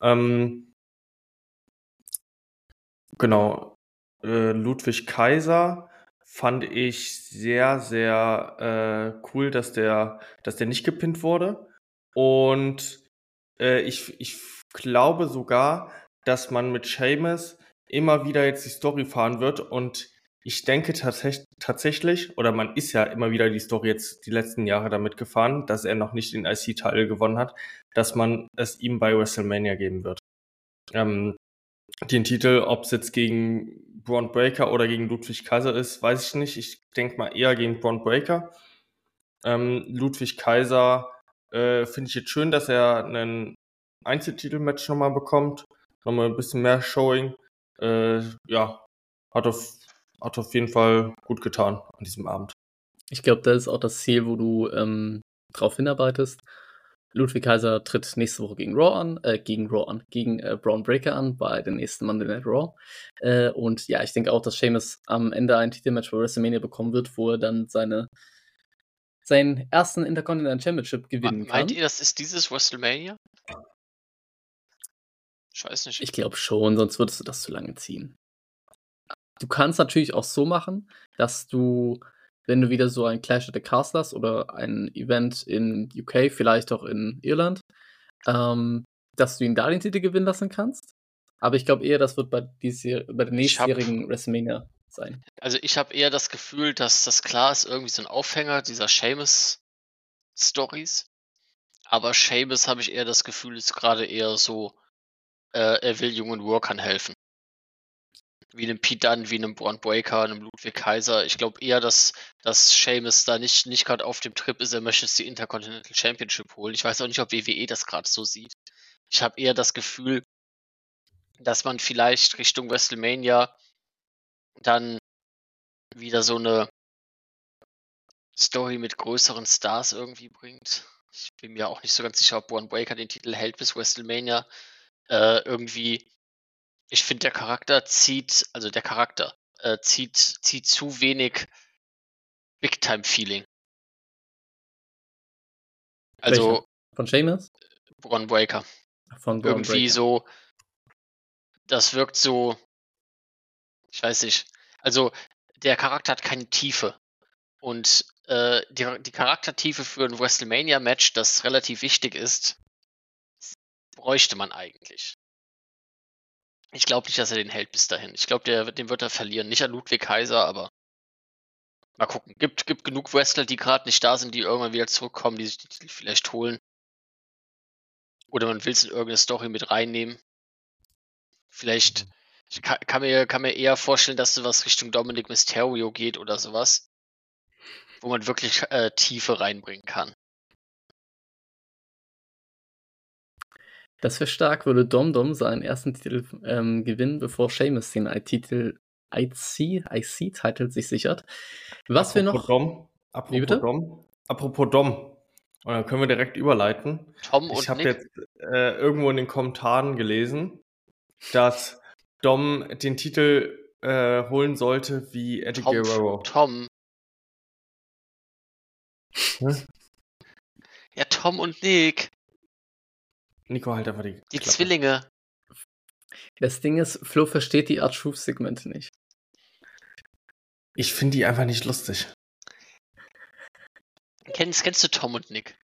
Genau. Ludwig Kaiser fand ich sehr, sehr cool, dass der nicht gepinnt wurde. Und ich glaube sogar, dass man mit Sheamus immer wieder jetzt die Story fahren wird. Und ich denke tatsächlich, oder man ist ja immer wieder die Story jetzt die letzten Jahre damit gefahren, dass er noch nicht den IC-Titel gewonnen hat, dass man es ihm bei WrestleMania geben wird. Den Titel, ob es jetzt gegen Braun Breaker oder gegen Ludwig Kaiser ist, weiß ich nicht. Ich denke mal eher gegen Braun Breaker. Ludwig Kaiser finde ich jetzt schön, dass er einen Einzeltitelmatch nochmal bekommt. Nochmal ein bisschen mehr Showing. Ja, hat auf jeden Fall gut getan an diesem Abend. Ich glaube, das ist auch das Ziel, wo du drauf hinarbeitest. Ludwig Kaiser tritt nächste Woche gegen Braun Breaker an bei der nächsten Monday Night Raw. Und ja, ich denke auch, dass Sheamus am Ende ein Titelmatch bei WrestleMania bekommen wird, wo er dann seinen ersten Intercontinental Championship gewinnen kann. Meint ihr, das ist dieses WrestleMania? Ich weiß nicht. Ich glaube schon, sonst würdest du das zu lange ziehen. Du kannst natürlich auch so machen, dass du, wenn du wieder so ein Clash at the Castle hast oder ein Event in UK, vielleicht auch in Irland, dass du ihn da den Titel gewinnen lassen kannst. Aber ich glaube eher, das wird bei der nächstjährigen WrestleMania sein. Also ich habe eher das Gefühl, dass das klar ist, irgendwie so ein Aufhänger dieser Sheamus-Stories. Aber Sheamus, habe ich eher das Gefühl, ist gerade eher so, er will jungen Workern helfen. Wie einem Pete Dunne, wie einem Braun Breaker, einem Ludwig Kaiser. Ich glaube eher, dass Sheamus da nicht gerade auf dem Trip ist, er möchte jetzt die Intercontinental Championship holen. Ich weiß auch nicht, ob WWE das gerade so sieht. Ich habe eher das Gefühl, dass man vielleicht Richtung WrestleMania dann wieder so eine Story mit größeren Stars irgendwie bringt. Ich bin mir auch nicht so ganz sicher, ob Braun Breaker den Titel hält bis WrestleMania. Irgendwie, ich finde, der Charakter zieht zu wenig Big-Time-Feeling. Also Welcher? Von Sheamus? Braun Breaker. Von Braun Irgendwie Breaker. so, das wirkt so, ich weiß nicht. Also der Charakter hat keine Tiefe. Und die Charaktertiefe für ein WrestleMania-Match, das relativ wichtig ist, bräuchte man eigentlich. Ich glaube nicht, dass er den hält bis dahin. Ich glaube, den wird er verlieren. Nicht an Ludwig Kaiser, aber mal gucken. Gibt genug Wrestler, die gerade nicht da sind, die irgendwann wieder zurückkommen, die sich die Titel vielleicht holen. Oder man will es in irgendeine Story mit reinnehmen. Vielleicht, ich kann mir eher vorstellen, dass sowas Richtung Dominic Mysterio geht oder sowas, wo man wirklich Tiefe reinbringen kann. Das wäre stark, würde Dom seinen ersten Titel gewinnen, bevor Sheamus den IC-Titel sich sichert. Was wir noch... Apropos Dom. Und dann können wir direkt überleiten. Tom und ich habe Nick? jetzt irgendwo in den Kommentaren gelesen, dass Dom den Titel holen sollte wie Eddie Guerrero. Tom. Hm? Ja, Tom und Nick. Nico, halt einfach die Klappe. Zwillinge. Das Ding ist, Flo versteht die R-Truth-Segmente nicht. Ich finde die einfach nicht lustig. Kennst du Tom und Nick?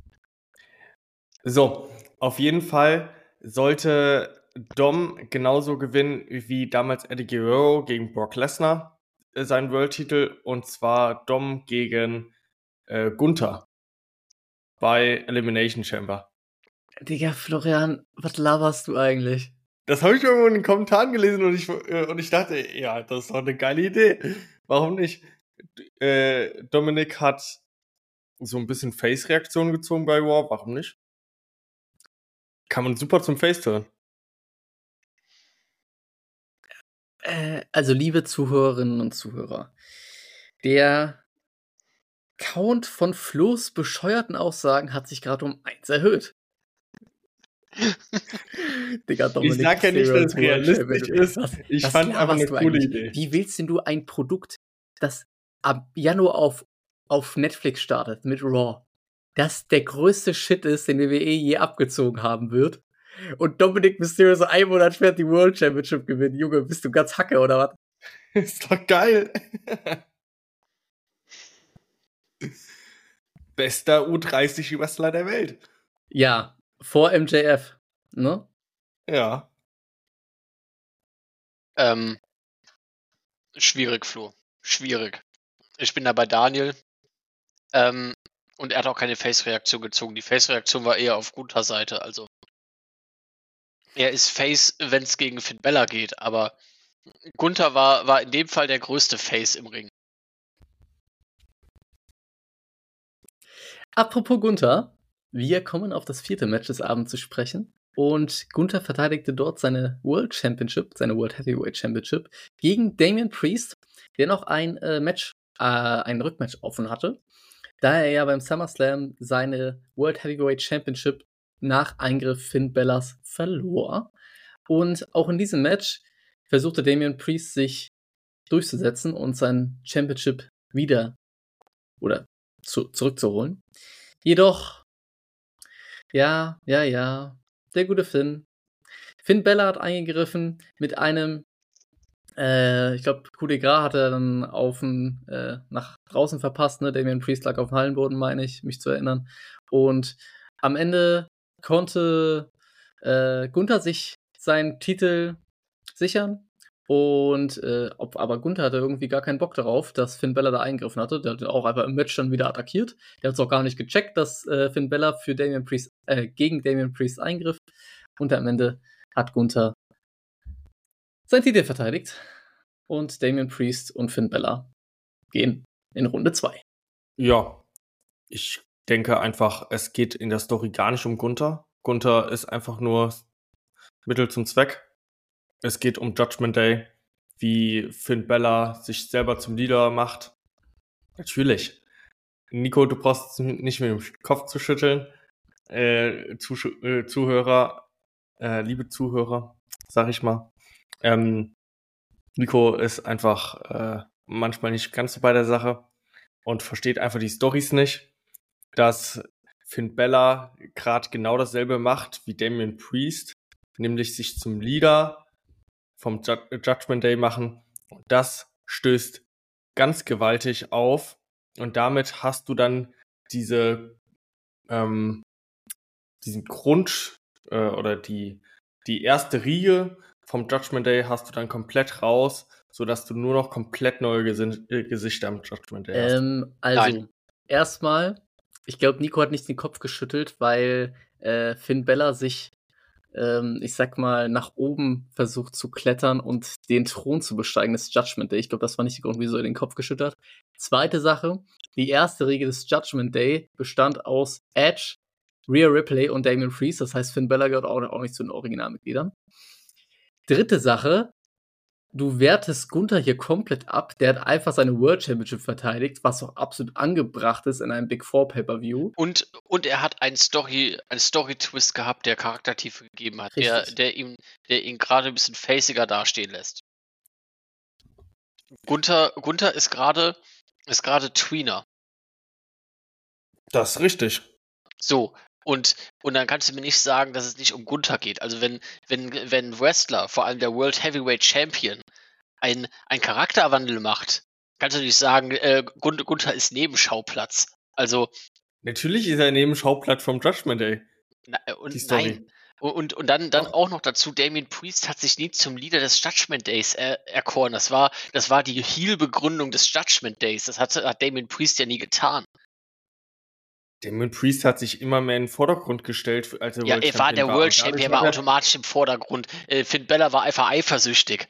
So, auf jeden Fall sollte Dom genauso gewinnen wie damals Eddie Guerrero gegen Brock Lesnar seinen World-Titel, und zwar Dom gegen Gunther bei Elimination Chamber. Digga, Florian, was laberst du eigentlich? Das habe ich irgendwo in den Kommentaren gelesen und ich dachte, ja, das ist doch eine geile Idee. Warum nicht? Dominik hat so ein bisschen Face-Reaktion gezogen bei Raw, warum nicht? Kann man super zum Face turnen. Also, liebe Zuhörerinnen und Zuhörer, der Count von Flo's bescheuerten Aussagen hat sich gerade um 1 erhöht. Digga, Dominik, ich sag ja nicht, dass es realistisch ist. Ich fand einfach eine coole Idee. Wie willst denn du ein Produkt, das ab Januar auf Netflix startet mit Raw, das der größte Shit ist, den WWE je abgezogen haben wird, und Dominic Mysterio so 1 Monat später die World Championship gewinnen? Junge, bist du ganz Hacke oder was? Ist doch geil. Bester U30-Wrestler der Welt. Ja, vor MJF, ne? Ja. Schwierig, Flo. Schwierig. Ich bin da bei Daniel. Und er hat auch keine Face-Reaktion gezogen. Die Face-Reaktion war eher auf guter Seite. Also er ist Face, wenn es gegen Finn Bella geht, aber Gunther war in dem Fall der größte Face im Ring. Apropos Gunther, wir kommen auf das 4. Match des Abends zu sprechen. Und Gunther verteidigte dort seine World Heavyweight Championship gegen Damian Priest, der noch ein Rückmatch offen hatte, da er ja beim SummerSlam seine World Heavyweight Championship nach Eingriff Finn Balors verlor. Und auch in diesem Match versuchte Damian Priest sich durchzusetzen und sein Championship wieder zurückzuholen. Jedoch, ja, der gute Finn Balor hat eingegriffen mit einem, ich glaube, Coup de Gras hat er dann nach draußen verpasst, ne? Damian Priest lag auf dem Hallenboden, meine ich, mich zu erinnern. Und am Ende konnte Gunther sich seinen Titel sichern. Und aber Gunther hatte irgendwie gar keinen Bock darauf, dass Finn Balor da eingegriffen hatte. Der hat auch einfach im Match dann wieder attackiert. Der hat es auch gar nicht gecheckt, dass Finn Balor gegen Damian Priest eingriff. Und am Ende hat Gunther seinen Titel verteidigt. Und Damian Priest und Finn Balor gehen in Runde 2. Ja, ich denke einfach, es geht in der Story gar nicht um Gunther. Gunther ist einfach nur Mittel zum Zweck. Es geht um Judgment Day, wie Finn Balor sich selber zum Leader macht. Natürlich. Nico, du brauchst nicht mit dem Kopf zu schütteln. Zuhörer, liebe Zuhörer, sag ich mal. Nico ist einfach manchmal nicht ganz so bei der Sache und versteht einfach die Storys nicht, dass Finn Balor gerade genau dasselbe macht wie Damian Priest, nämlich sich zum Leader vom Judgment Day machen. Und das stößt ganz gewaltig auf. Und damit hast du dann diesen Grund oder die erste Riege vom Judgment Day hast du dann komplett raus, sodass du nur noch komplett neue Gesichter am Judgment Day hast. Also, erstmal, ich glaube, Nico hat nicht den Kopf geschüttelt, weil Finn Balor sich ich sag mal, nach oben versucht zu klettern und den Thron zu besteigen des Judgment Day. Ich glaube, das war nicht der Grund, wieso er den Kopf geschüttert. Zweite Sache, die erste Regel des Judgment Day bestand aus Edge, Rhea Ripley und Damian Priest. Das heißt, Finn Balor gehört auch nicht zu den Originalmitgliedern. Dritte Sache, du wertest Gunther hier komplett ab. Der hat einfach seine World Championship verteidigt, was auch absolut angebracht ist in einem Big Four Pay-Per-View. Und er hat einen Story-Twist gehabt, der Charaktertiefe gegeben hat, der ihn gerade ein bisschen faciger dastehen lässt. Gunther ist gerade Tweener. Das ist richtig. So, und dann kannst du mir nicht sagen, dass es nicht um Gunther geht. Also wenn Wrestler, vor allem der World Heavyweight Champion, ein Charakterwandel macht, kannst du nicht sagen, Gunther ist Nebenschauplatz. Also natürlich ist er Nebenschauplatz vom Judgment Day. Nein. Und dann auch noch dazu, Damian Priest hat sich nie zum Leader des Judgment Days erkoren. Das war die Heel-Begründung des Judgment Days. Das hat Damian Priest ja nie getan. Damian Priest hat sich immer mehr in den Vordergrund gestellt, als er World Champion war. Ja, der World Champion war automatisch im Vordergrund. Finn Balor war einfach eifersüchtig.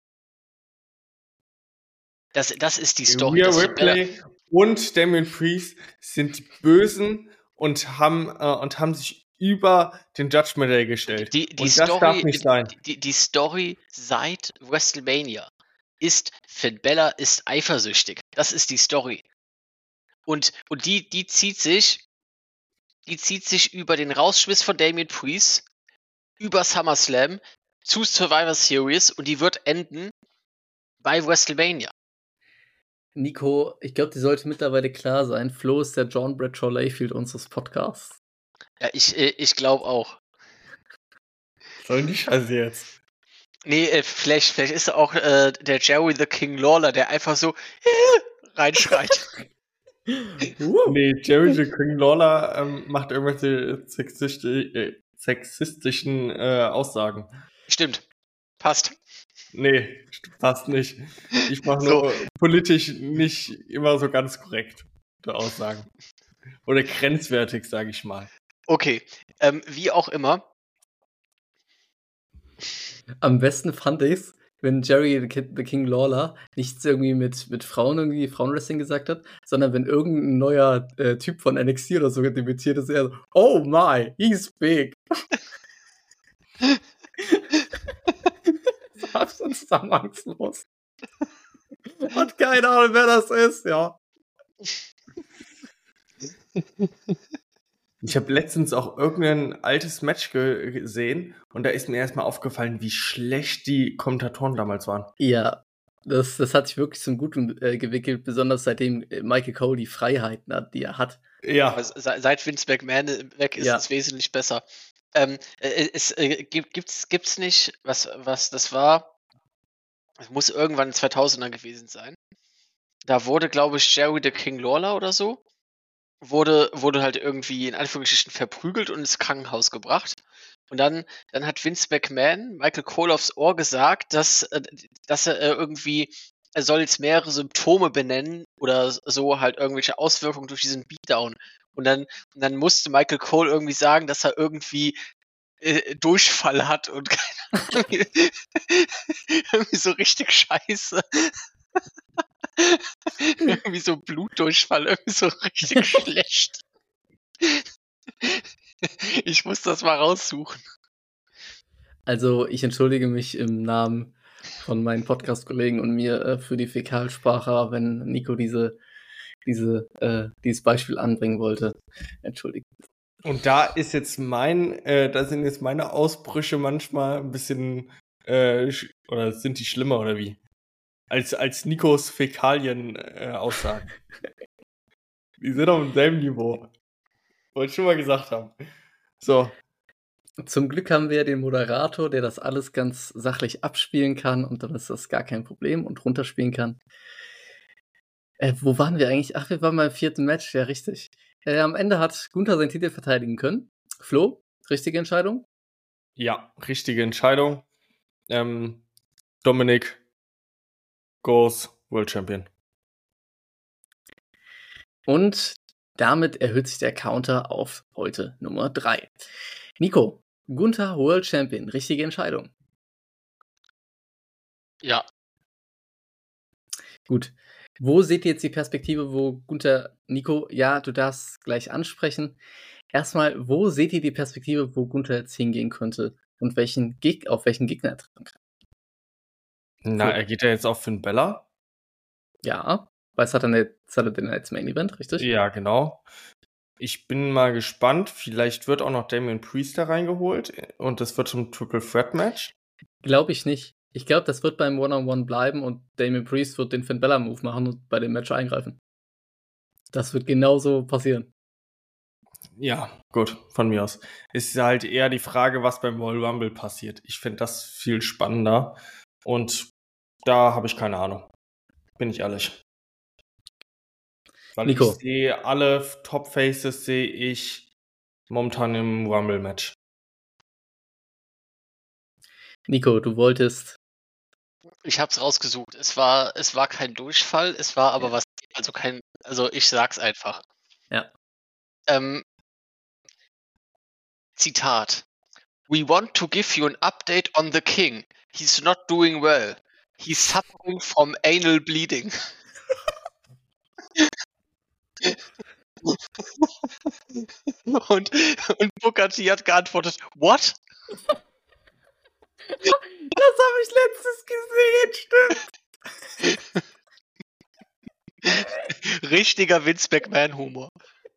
Das ist die Story. Rhea Ripley und Damian Priest sind die Bösen und haben sich über den Judgment Day gestellt. Das darf nicht sein. Die Story seit WrestleMania ist, Finn Balor ist eifersüchtig. Das ist die Story. Und die zieht sich über den Rausschmiss von Damian Priest, über SummerSlam zu Survivor Series und die wird enden bei WrestleMania. Nico, ich glaube, die sollte mittlerweile klar sein. Flo ist der John Bradshaw Layfield unseres Podcasts. Ja, ich glaube auch. Soll nicht also jetzt. Nee, vielleicht ist er auch der Jerry the King Lawler, der einfach so reinschreit. Nee, Jerry the King Lawler macht irgendwelche sexistischen Aussagen. Stimmt. Passt. Nee, passt nicht. Ich mache nur politisch nicht immer so ganz korrekte Aussagen. Oder grenzwertig, sage ich mal. Okay, wie auch immer. Am besten fand ich's, wenn Jerry the King Lawler nichts irgendwie mit Frauenwrestling gesagt hat, sondern wenn irgendein neuer Typ von NXT oder so debütiert ist, er so, oh my, he's big. Das war so zusammenhangslos. Hat keine Ahnung, wer das ist, ja. Ich habe letztens auch irgendein altes Match gesehen und da ist mir erstmal aufgefallen, wie schlecht die Kommentatoren damals waren. Ja, das hat sich wirklich zum Guten gewickelt, besonders seitdem Michael Cole die Freiheiten hat, die er hat. Ja. Aber seit Vince McMahon weg ist es wesentlich besser. Gibt's nicht, was das war? Es muss irgendwann in 2000er gewesen sein. Da wurde, glaube ich, Jerry the King Lawler oder so, wurde halt irgendwie in Anführungsstrichen verprügelt und ins Krankenhaus gebracht. Und dann hat Vince McMahon Michael Cole aufs Ohr gesagt, dass er irgendwie, er soll jetzt mehrere Symptome benennen oder so halt irgendwelche Auswirkungen durch diesen Beatdown. Und dann musste Michael Cole irgendwie sagen, dass er irgendwie Durchfall hat und irgendwie so richtig scheiße. Irgendwie so Blutdurchfall, irgendwie so richtig schlecht. Ich muss das mal raussuchen. Also, ich entschuldige mich im Namen von meinen Podcast-Kollegen und mir für die Fäkalsprache, wenn Nico dieses Beispiel anbringen wollte. Entschuldigt. Und da ist jetzt da sind jetzt meine Ausbrüche manchmal ein bisschen, oder sind die schlimmer oder wie? Als Nikos Fäkalien-Aussagen. Die sind auf demselben Niveau. Wollte ich schon mal gesagt haben. So. Zum Glück haben wir den Moderator, der das alles ganz sachlich abspielen kann und dann ist das gar kein Problem und runterspielen kann. Wo waren wir eigentlich? Ach, wir waren beim 4. Match, ja richtig. Am Ende hat Gunther seinen Titel verteidigen können. Flo, richtige Entscheidung? Ja, richtige Entscheidung. Dominik goes World Champion. Und damit erhöht sich der Counter auf heute Nummer 3. Nico, Gunther World Champion, richtige Entscheidung? Ja. Gut. Wo seht ihr jetzt die Perspektive, wo Gunther, Nico, ja, du darfst gleich ansprechen. Erstmal, wo seht ihr die Perspektive, wo Gunther jetzt hingehen könnte und auf welchen Gegner er treffen kann? Na, er geht ja jetzt auf Finn Balor. Ja, was hat er denn als Main Event, richtig? Ja, genau. Ich bin mal gespannt. Vielleicht wird auch noch Damian Priest da reingeholt und das wird zum Triple Threat Match. Glaube ich nicht. Ich glaube, das wird beim One-on-One bleiben und Damian Priest wird den Finn Balor Move machen und bei dem Match eingreifen. Das wird genauso passieren. Ja, gut, von mir aus. Ist halt eher die Frage, was beim Royal Rumble passiert. Ich finde das viel spannender und da habe ich keine Ahnung. Bin ich ehrlich. Weil Nico. ich sehe alle Top-Faces sehe ich momentan im Rumble-Match. Nico, du wolltest... Ich hab's rausgesucht. Es war kein Durchfall, es war aber also ich sag's einfach. Ja. Zitat. We want to give you an update on the King. He's not doing well. He's suffering from anal bleeding. und Booker T hat geantwortet, what? Das habe ich letztens gesehen, stimmt. Richtiger Vince McMahon-Humor.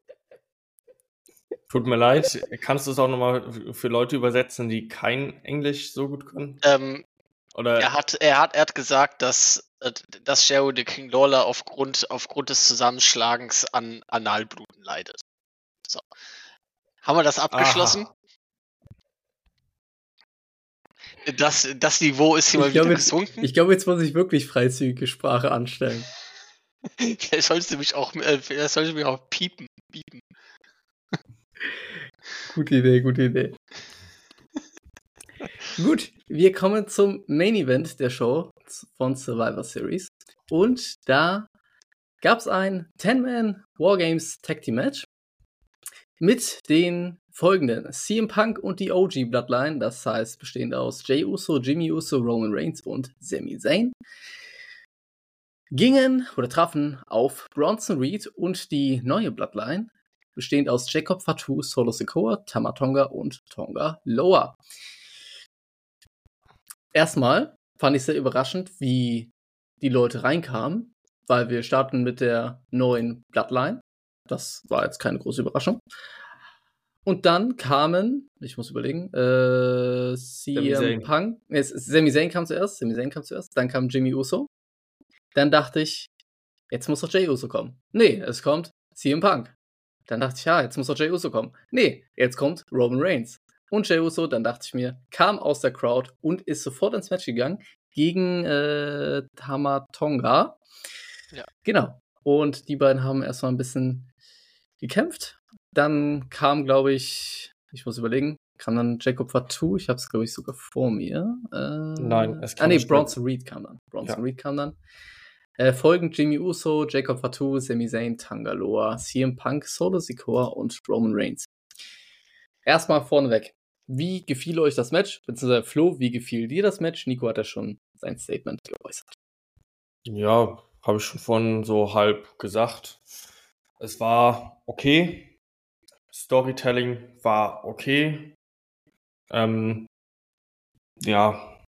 Tut mir leid, kannst du es auch nochmal für Leute übersetzen, die kein Englisch so gut können? Oder? Er hat gesagt, dass Jerry the King Lawler aufgrund des Zusammenschlagens an Analbluten leidet. So. Haben wir das abgeschlossen? Aha. Das Niveau ist hier mal wieder gesunken. Ich glaube, jetzt muss ich wirklich freizügige Sprache anstellen. Vielleicht solltest du mich auch piepen. Gute Idee. Gut, wir kommen zum Main Event der Show von Survivor Series. Und da gab es ein 10-Man Wargames Tag Team Match mit den folgenden: CM Punk und die OG Bloodline, das heißt bestehend aus Jey Uso, Jimmy Uso, Roman Reigns und Sami Zayn, trafen auf Bronson Reed und die neue Bloodline, bestehend aus Jacob Fatu, Solo Sikoa, Tama Tonga und Tonga Loa. erstmal fand ich sehr überraschend, wie die Leute reinkamen, weil wir starten mit der neuen Bloodline. Das war jetzt keine große Überraschung. Und dann kamen, ich muss überlegen, CM Punk. Sami Zayn kam zuerst. Dann kam Jimmy Uso. Dann dachte ich, jetzt muss doch Jey Uso kommen. Nee, es kommt CM Punk. Dann dachte ich, ja, jetzt muss doch Jey Uso kommen. Nee, jetzt kommt Roman Reigns. Und Jey Uso, dann dachte ich mir, kam aus der Crowd und ist sofort ins Match gegangen gegen Tama Tonga. Ja. Genau. Und die beiden haben erstmal ein bisschen gekämpft. Dann kam, glaube ich muss überlegen, kam dann Jacob Fatu. Ich habe es, glaube ich, sogar vor mir. Nein, es kam Bronson Reed kam dann. Reed kam dann. Folgend Jimmy Uso, Jacob Fatu, Sami Zayn, Tanga Loa, CM Punk, Solo Sikoa und Roman Reigns. Erstmal vorneweg. Wie gefiel euch das Match? Beziehungsweise Flo, wie gefiel dir das Match? Nico hat ja schon sein Statement geäußert. Ja, habe ich schon vorhin so halb gesagt. Es war okay. Storytelling war okay. Ja,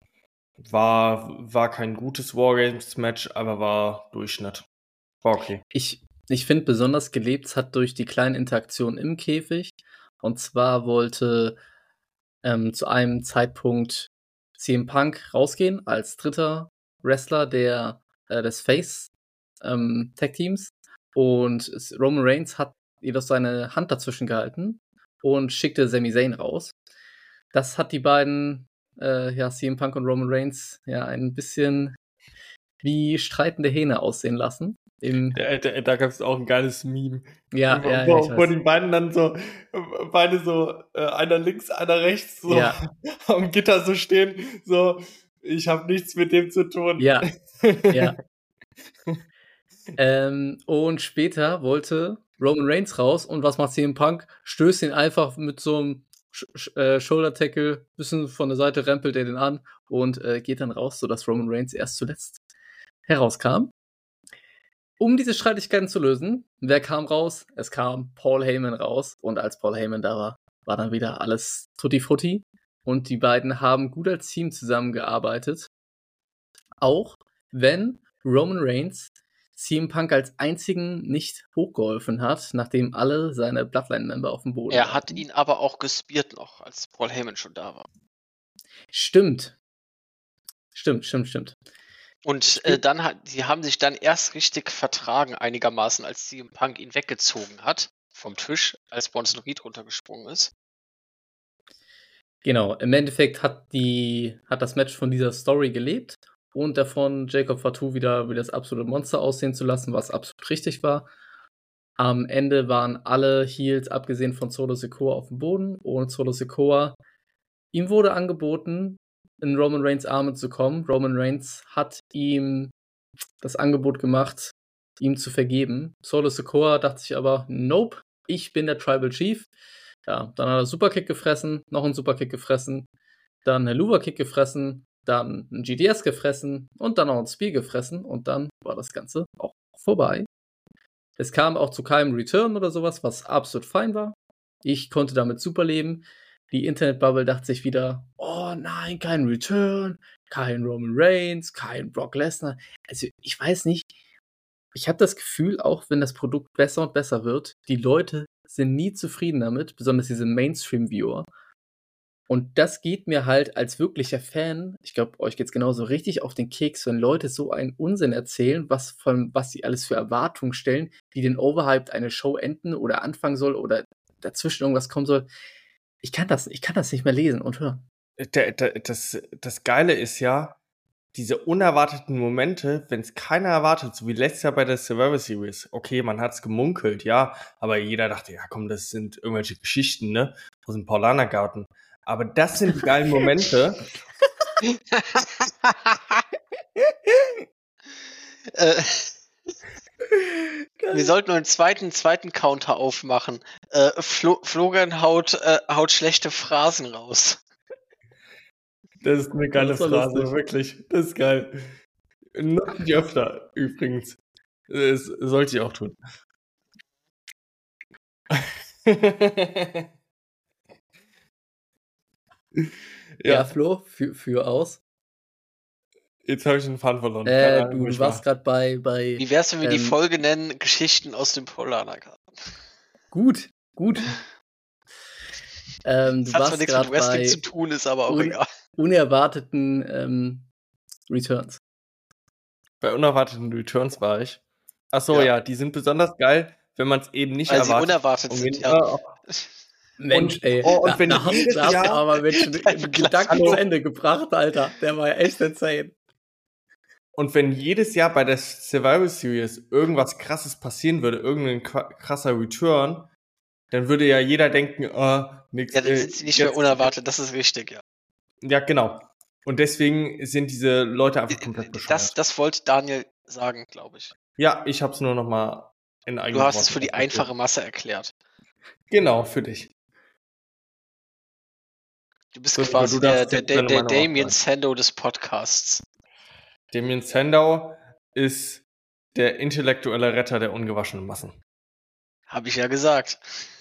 war kein gutes Wargames-Match, aber war Durchschnitt. War okay. Ich finde, besonders gelebt hat durch die kleinen Interaktionen im Käfig. Und zwar wollte zu einem Zeitpunkt CM Punk rausgehen als dritter Wrestler des Face Tag Teams. Und Roman Reigns hat jedoch seine Hand dazwischen gehalten und schickte Sami Zayn raus. Das hat die beiden, CM Punk und Roman Reigns, ein bisschen wie streitende Hähne aussehen lassen. Da gab es auch ein geiles Meme. Ja, wo die beiden dann so, beide so, einer links, einer rechts, so am Gitter so stehen, so, ich habe nichts mit dem zu tun. Ja. Und später wollte Roman Reigns raus und was macht CM Punk? Stößt ihn einfach mit so einem Shoulder-Tackle, bisschen von der Seite rempelt er den an und geht dann raus, sodass Roman Reigns erst zuletzt herauskam. Um diese Streitigkeiten zu lösen, wer kam raus? Es kam Paul Heyman raus und als Paul Heyman da war dann wieder alles tutti frutti und die beiden haben gut als Team zusammengearbeitet. Auch wenn Roman Reigns CM Punk als einzigen nicht hochgeholfen hat, nachdem alle seine Bloodline-Member auf dem Boden waren. Er hat ihn aber auch gespiert noch, als Paul Heyman schon da war. Stimmt. Und die haben sich dann erst richtig vertragen einigermaßen, als CM Punk ihn weggezogen hat vom Tisch, als Bronson Reed runtergesprungen ist. Genau, im Endeffekt hat das Match von dieser Story gelebt und davon Jacob Fatu wieder wie das absolute Monster aussehen zu lassen, was absolut richtig war. Am Ende waren alle Heels, abgesehen von Solo Sikoa, auf dem Boden und Solo Sikoa, ihm wurde angeboten, in Roman Reigns Arme zu kommen. Roman Reigns hat ihm das Angebot gemacht, ihm zu vergeben. Solo Sikoa dachte sich aber, nope, ich bin der Tribal Chief. Ja, dann hat er Superkick gefressen, noch einen Superkick gefressen, dann einen Luva-Kick gefressen, dann einen GDS gefressen und dann noch einen Spear gefressen und dann war das Ganze auch vorbei. Es kam auch zu keinem Return oder sowas, was absolut fein war. Ich konnte damit super leben. Die Internetbubble dachte sich wieder, oh nein, kein Return, kein Roman Reigns, kein Brock Lesnar. Also ich weiß nicht, ich habe das Gefühl, auch wenn das Produkt besser und besser wird, die Leute sind nie zufrieden damit, besonders diese Mainstream-Viewer. Und das geht mir halt als wirklicher Fan, ich glaube, euch geht's genauso, richtig auf den Keks, wenn Leute so einen Unsinn erzählen, was sie alles für Erwartungen stellen, wie denn overhyped eine Show enden oder anfangen soll oder dazwischen irgendwas kommen soll. Ich kann das nicht mehr lesen und hören. Das Geile ist ja, diese unerwarteten Momente, wenn es keiner erwartet, so wie letztes Jahr bei der Survivor Series. Okay, man hat's gemunkelt, ja, aber jeder dachte, ja komm, das sind irgendwelche Geschichten, ne, aus dem Paulanergarten. Aber das sind die geilen Momente. Wir sollten nur einen zweiten Counter aufmachen. Florian haut schlechte Phrasen raus. Das ist eine geile Phrase, lustig. Wirklich. Das ist geil. Noch nicht öfter, übrigens. Das sollte ich auch tun. Ja, Flo, für aus. Jetzt habe ich den Faden verloren. Du warst gerade bei. Wie wär's, wenn wir die Folge nennen, Geschichten aus dem Polanergarten? Gut. Das hat zwar nichts mit Wrestling zu tun, ist aber auch egal. Unerwarteten Returns. Bei unerwarteten Returns war ich. Achso, ja, die sind besonders geil, wenn man es eben nicht erwartet. Weil sie unerwartet sind, ja. Mensch, ey. Und wenn da hast du aber Menschen Gedanken zu Ende gebracht, Alter. Der war ja echt insane. Und wenn jedes Jahr bei der Survivor Series irgendwas Krasses passieren würde, irgendein krasser Return, dann würde ja jeder denken, nix. Ja, dann sind sie nicht mehr unerwartet, das ist richtig, ja. Ja, genau. Und deswegen sind diese Leute einfach komplett bescheuert. Das wollte Daniel sagen, glaube ich. Ja, ich hab's nur noch mal in eigenen Du hast es für die einfache Masse erklärt. Genau, für dich. Du bist quasi der Damien Sandow des Podcasts. Damien Sandow ist der intellektuelle Retter der ungewaschenen Massen. Habe ich ja gesagt.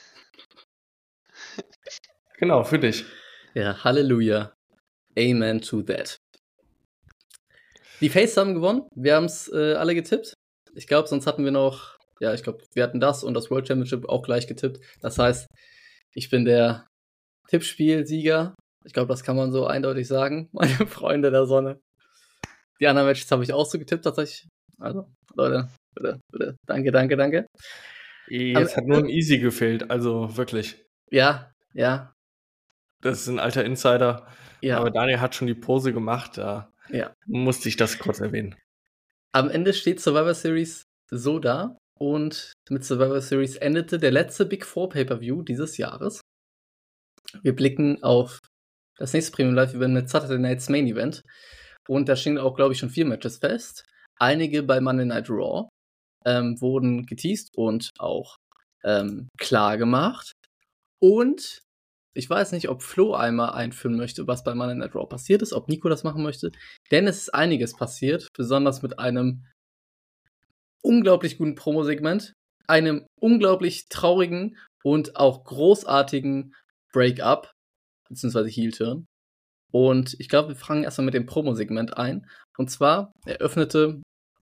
Genau, für dich. Ja, Halleluja. Amen to that. Die Faces haben gewonnen. Wir haben es alle getippt. Ich glaube, sonst hatten wir noch, ja, ich glaube, wir hatten das und das World Championship auch gleich getippt. Das heißt, ich bin der Tippspielsieger. Ich glaube, das kann man so eindeutig sagen. Meine Freunde der Sonne. Die anderen Matches habe ich auch so getippt tatsächlich. Also, Leute, bitte. Danke. Jetzt hat nur ein Easy gefehlt, also wirklich. Ja. Das ist ein alter Insider. Ja. Aber Daniel hat schon die Pose gemacht, da musste ich das kurz erwähnen. Am Ende steht Survivor Series so da und mit Survivor Series endete der letzte Big Four Pay-Per-View dieses Jahres. Wir blicken auf das nächste Premium Live Event mit Saturday Night's Main Event und da stehen auch, glaube ich, schon 4 Matches fest. Einige bei Monday Night Raw wurden geteased und auch klar gemacht. Und ich weiß nicht, ob Flo einmal einführen möchte, was bei Monday Night Raw passiert ist, ob Nico das machen möchte, denn es ist einiges passiert, besonders mit einem unglaublich guten Promo-Segment, einem unglaublich traurigen und auch großartigen Break-up, beziehungsweise Heel-Turn. Und ich glaube, wir fangen erstmal mit dem Promo-Segment ein. Und zwar eröffnete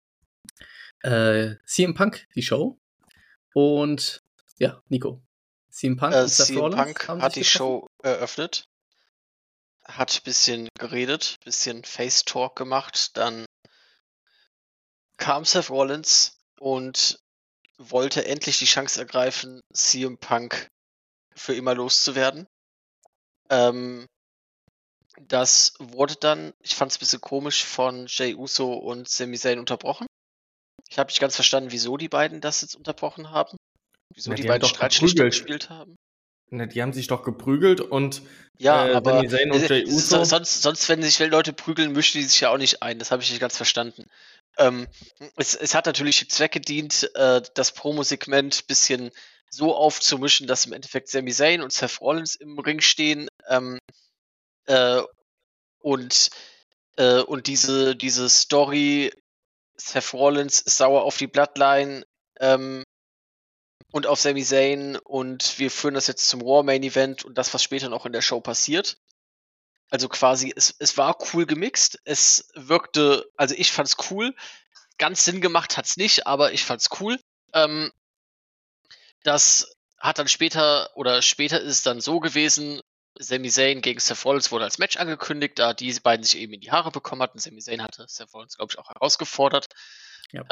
CM Punk die Show. Und ja, Nico. CM Punk hat die Show eröffnet, hat ein bisschen geredet, ein bisschen Face-Talk gemacht, dann kam Seth Rollins und wollte endlich die Chance ergreifen, CM Punk für immer loszuwerden. Das wurde dann, ich fand es ein bisschen komisch, von Jey Uso und Sami Zayn unterbrochen. Ich habe nicht ganz verstanden, wieso die beiden das jetzt unterbrochen haben. Wieso die beiden Streitschlichter gespielt haben. Na, die haben sich doch geprügelt und aber Sami Zayn und Jey Uso. Sonst, wenn sich Leute prügeln, mischen die sich ja auch nicht ein. Das habe ich nicht ganz verstanden. Es hat natürlich dem Zweck gedient, das Promo-Segment ein bisschen so aufzumischen, dass im Endeffekt Sami Zayn und Seth Rollins im Ring stehen und diese Story, Seth Rollins ist sauer auf die Bloodline und auf Sami Zayn und wir führen das jetzt zum Raw Main Event und das, was später noch in der Show passiert. Also quasi, es war cool gemixt, es wirkte, also ich fand's cool, ganz Sinn gemacht hat's nicht, aber ich fand's cool. Das hat dann später ist es dann so gewesen, Sami Zayn gegen Seth Rollins wurde als Match angekündigt, da die beiden sich eben in die Haare bekommen hatten. Sami Zayn hatte Seth Rollins, glaube ich, auch herausgefordert. Ja.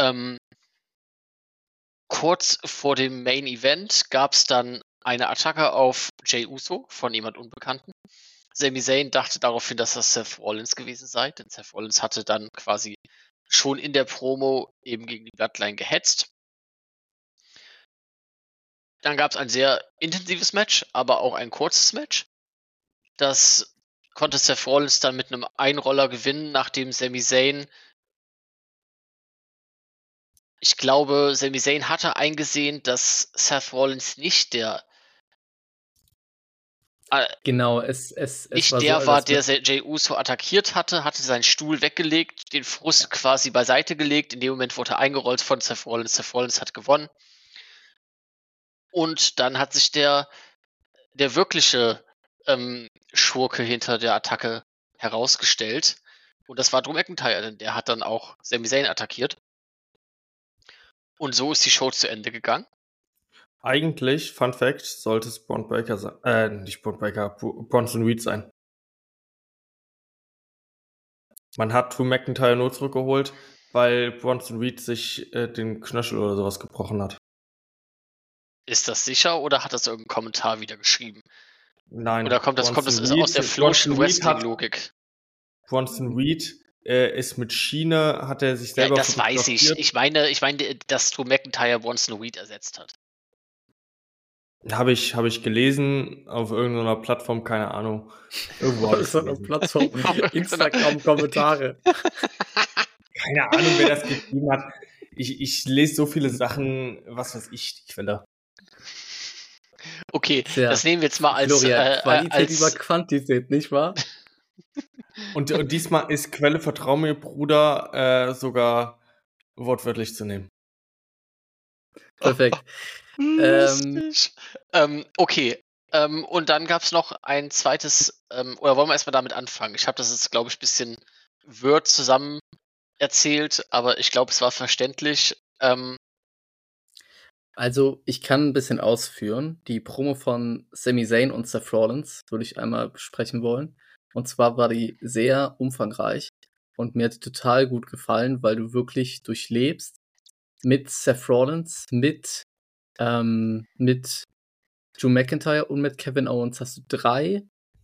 Kurz vor dem Main Event gab es dann eine Attacke auf Jey Uso von jemand Unbekannten. Sami Zayn dachte daraufhin, dass das Seth Rollins gewesen sei, denn Seth Rollins hatte dann quasi schon in der Promo eben gegen die Bloodline gehetzt. Dann gab es ein sehr intensives Match, aber auch ein kurzes Match. Das konnte Seth Rollins dann mit einem Einroller gewinnen, nachdem Sami Zayn, ich glaube, Sami Zayn hatte eingesehen, dass Seth Rollins nicht der genau, nicht der war, der Jey Uso attackiert hatte seinen Stuhl weggelegt, den Frust quasi beiseite gelegt. In dem Moment wurde er eingerollt von Seth Rollins. Seth Rollins hat gewonnen. Und dann hat sich der wirkliche Schurke hinter der Attacke herausgestellt. Und das war Drew McIntyre, denn der hat dann auch Sami Zayn attackiert. Und so ist die Show zu Ende gegangen. Eigentlich, Fun Fact, sollte es Bron Breakker sein. Nicht Bron Breakker, Bronson Reed sein. Man hat Drew McIntyre nur zurückgeholt, weil Bronson Reed sich den Knöchel oder sowas gebrochen hat. Ist das sicher oder hat das irgendein Kommentar wieder geschrieben? Nein. Oder kommt das aus der Floschen Wrestling-Logik? Bronson Reed ist mit Schiene, hat er sich selber das weiß ich. Ich meine, dass Drew McIntyre Bronson Reed ersetzt hat. Habe ich gelesen auf irgendeiner Plattform, keine Ahnung. Irgendwo ist so eine Plattform, Instagram-Kommentare. Keine Ahnung, wer das geschrieben hat. Ich lese so viele Sachen, was weiß ich, die Quelle. Okay, das nehmen wir jetzt mal als Qualität über Quantität, nicht wahr? Und diesmal ist Quelle Vertrau mir, Bruder, sogar wortwörtlich zu nehmen. Perfekt. Okay. Und dann gab es noch ein zweites, oder wollen wir erstmal damit anfangen? Ich habe das jetzt, glaube ich, ein bisschen Word zusammen erzählt, aber ich glaube, es war verständlich. Also, ich kann ein bisschen ausführen. Die Promo von Sami Zayn und Seth Rollins würde ich einmal besprechen wollen. Und zwar war die sehr umfangreich und mir hat total gut gefallen, weil du wirklich durchlebst mit Seth Rollins, mit Drew McIntyre und mit Kevin Owens hast du drei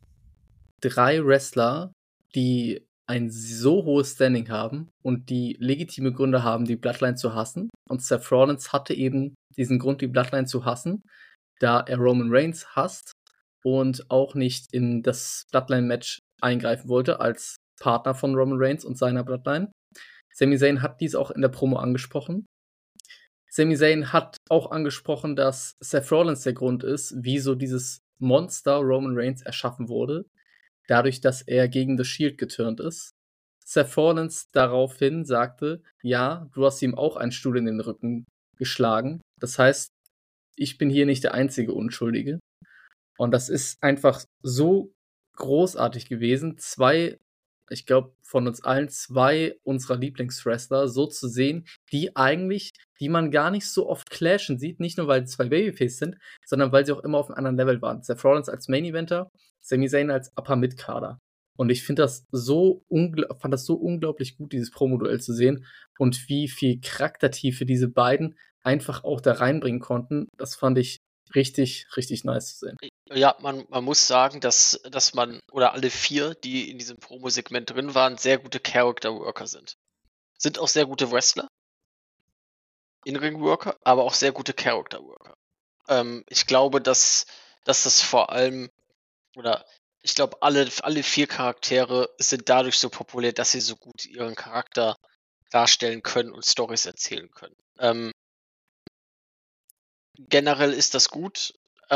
Wrestler, die ein so hohes Standing haben und die legitime Gründe haben, die Bloodline zu hassen. Und Seth Rollins hatte eben diesen Grund, die Bloodline zu hassen, da er Roman Reigns hasst und auch nicht in das Bloodline-Match eingreifen wollte als Partner von Roman Reigns und seiner Bloodline. Sami Zayn hat dies auch in der Promo angesprochen. Sami Zayn hat auch angesprochen, dass Seth Rollins der Grund ist, wieso dieses Monster Roman Reigns erschaffen wurde, dadurch, dass er gegen The Shield geturnt ist. Seth Rollins daraufhin sagte, ja, du hast ihm auch einen Stuhl in den Rücken geschlagen. Das heißt, ich bin hier nicht der einzige Unschuldige. Und das ist einfach so großartig gewesen, ich glaube, von uns allen zwei unserer Lieblingswrestler so zu sehen, die man gar nicht so oft clashen sieht, nicht nur, weil sie zwei Babyface sind, sondern weil sie auch immer auf einem anderen Level waren. Seth Rollins als Main-Eventer, Sami Zayn als Upper-Mid-Kader. Und ich fand das so unglaublich gut, dieses Promo-Duell zu sehen und wie viel Charaktertiefe diese beiden einfach auch da reinbringen konnten. Das fand ich richtig, richtig nice zu sehen. Ja, man muss sagen, dass man, oder alle vier, die in diesem Promo-Segment drin waren, sehr gute Character-Worker sind. Sind auch sehr gute Wrestler, In-Ring-Worker, aber auch sehr gute Character-Worker. Ich glaube, dass das vor allem, oder ich glaube, alle vier Charaktere sind dadurch so populär, dass sie so gut ihren Charakter darstellen können und Storys erzählen können. Generell ist das gut.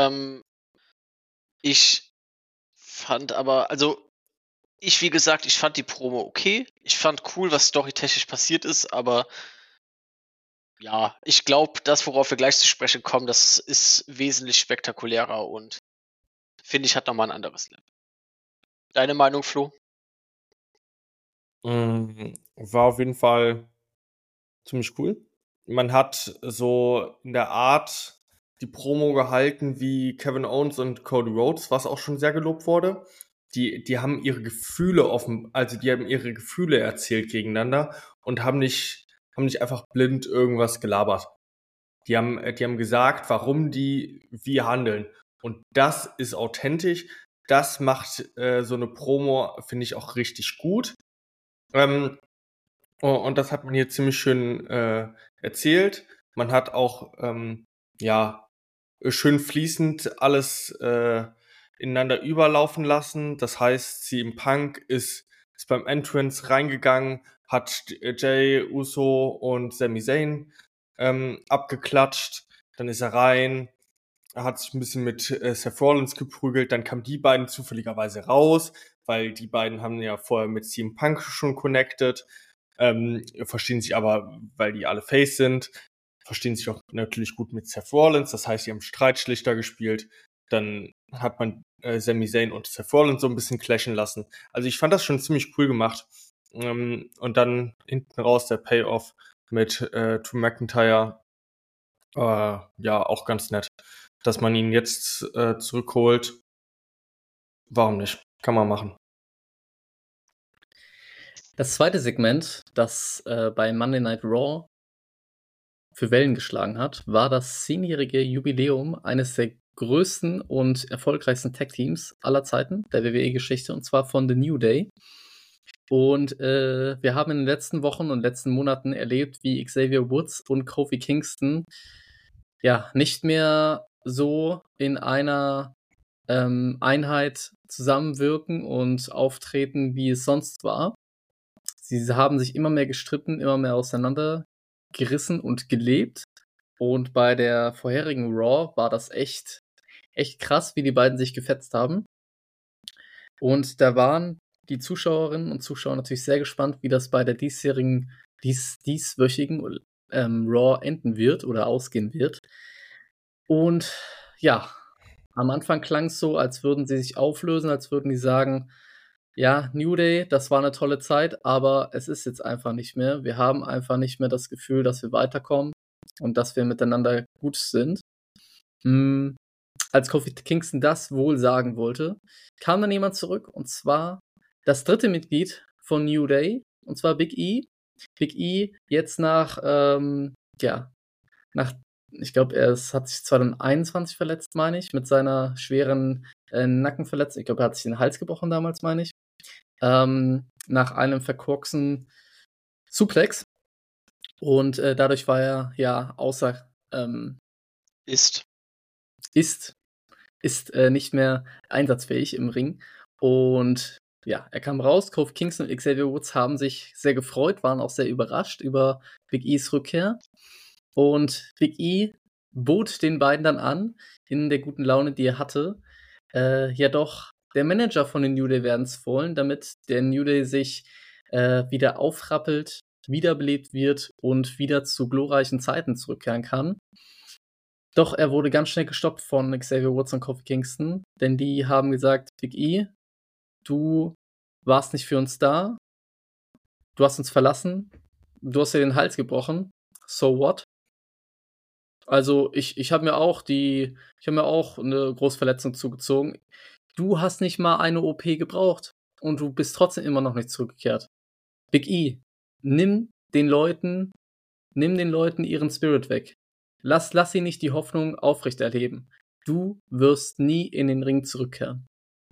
Ich fand aber, wie gesagt, ich fand die Promo okay. Ich fand cool, was storytechnisch passiert ist, aber ja, ich glaube, das, worauf wir gleich zu sprechen kommen, das ist wesentlich spektakulärer und finde ich, hat nochmal ein anderes Level. Deine Meinung, Flo? War auf jeden Fall ziemlich cool. Man hat so in der Art die Promo gehalten wie Kevin Owens und Cody Rhodes, was auch schon sehr gelobt wurde. Die haben ihre Gefühle die haben ihre Gefühle erzählt gegeneinander und haben nicht einfach blind irgendwas gelabert. Die haben gesagt, warum die wie handeln. Und das ist authentisch. Das macht so eine Promo, finde ich, auch richtig gut. Und das hat man hier ziemlich schön erzählt. Man hat auch schön fließend alles ineinander überlaufen lassen. Das heißt, CM Punk ist beim Entrance reingegangen, hat Jay Uso und Sami Zayn abgeklatscht. Dann ist er rein, er hat sich ein bisschen mit Seth Rollins geprügelt. Dann kamen die beiden zufälligerweise raus, weil die beiden haben ja vorher mit CM Punk schon connected. Verstehen sich aber, weil die alle Face sind, verstehen sich auch natürlich gut mit Seth Rollins. Das heißt, die haben Streitschlichter gespielt. Dann hat man Sami Zayn und Seth Rollins so ein bisschen clashen lassen. Also ich fand das schon ziemlich cool gemacht. Und dann hinten raus der Payoff mit Drew McIntyre. Ja, auch ganz nett. Dass man ihn jetzt zurückholt. Warum nicht? Kann man machen. Das zweite Segment, das bei Monday Night Raw für Wellen geschlagen hat, war das 10-jährige Jubiläum eines der größten und erfolgreichsten Tag-Teams aller Zeiten der WWE-Geschichte, und zwar von The New Day. Und wir haben in den letzten Wochen und letzten Monaten erlebt, wie Xavier Woods und Kofi Kingston ja nicht mehr so in einer Einheit zusammenwirken und auftreten, wie es sonst war. Sie haben sich immer mehr gestritten, immer mehr auseinandergerissen und gelebt. Und bei der vorherigen Raw war das echt krass, wie die beiden sich gefetzt haben. Und da waren die Zuschauerinnen und Zuschauer natürlich sehr gespannt, wie das bei der dieswöchigen Raw enden wird oder ausgehen wird. Und ja, am Anfang klang es so, als würden sie sich auflösen, als würden die sagen, ja, New Day, das war eine tolle Zeit, aber es ist jetzt einfach nicht mehr. Wir haben einfach nicht mehr das Gefühl, dass wir weiterkommen und dass wir miteinander gut sind. Als Kofi Kingston das wohl sagen wollte, kam dann jemand zurück, und zwar das dritte Mitglied von New Day, und zwar Big E. Big E jetzt ich glaube, hat sich 2021 verletzt, meine ich, mit seiner schweren Nackenverletzung. Ich glaube, er hat sich den Hals gebrochen damals, meine ich. Nach einem verkorksten Suplex. Und dadurch war er ja außer ist nicht mehr einsatzfähig im Ring. Und ja, er kam raus. Kofi Kingston und Xavier Woods haben sich sehr gefreut, waren auch sehr überrascht über Big E's Rückkehr. Und Big E bot den beiden dann an, in der guten Laune, die er hatte, ja doch der Manager von den New Day werden zu wollen, damit der New Day sich wieder aufrappelt, wiederbelebt wird und wieder zu glorreichen Zeiten zurückkehren kann. Doch er wurde ganz schnell gestoppt von Xavier Woods und Kofi Kingston, denn die haben gesagt, Big E, du warst nicht für uns da, du hast uns verlassen, du hast dir den Hals gebrochen, so what? Also ich habe mir auch eine Großverletzung zugezogen. Du hast nicht mal eine OP gebraucht und du bist trotzdem immer noch nicht zurückgekehrt. Big E, nimm den Leuten ihren Spirit weg. Lass sie nicht die Hoffnung aufrechterleben. Du wirst nie in den Ring zurückkehren.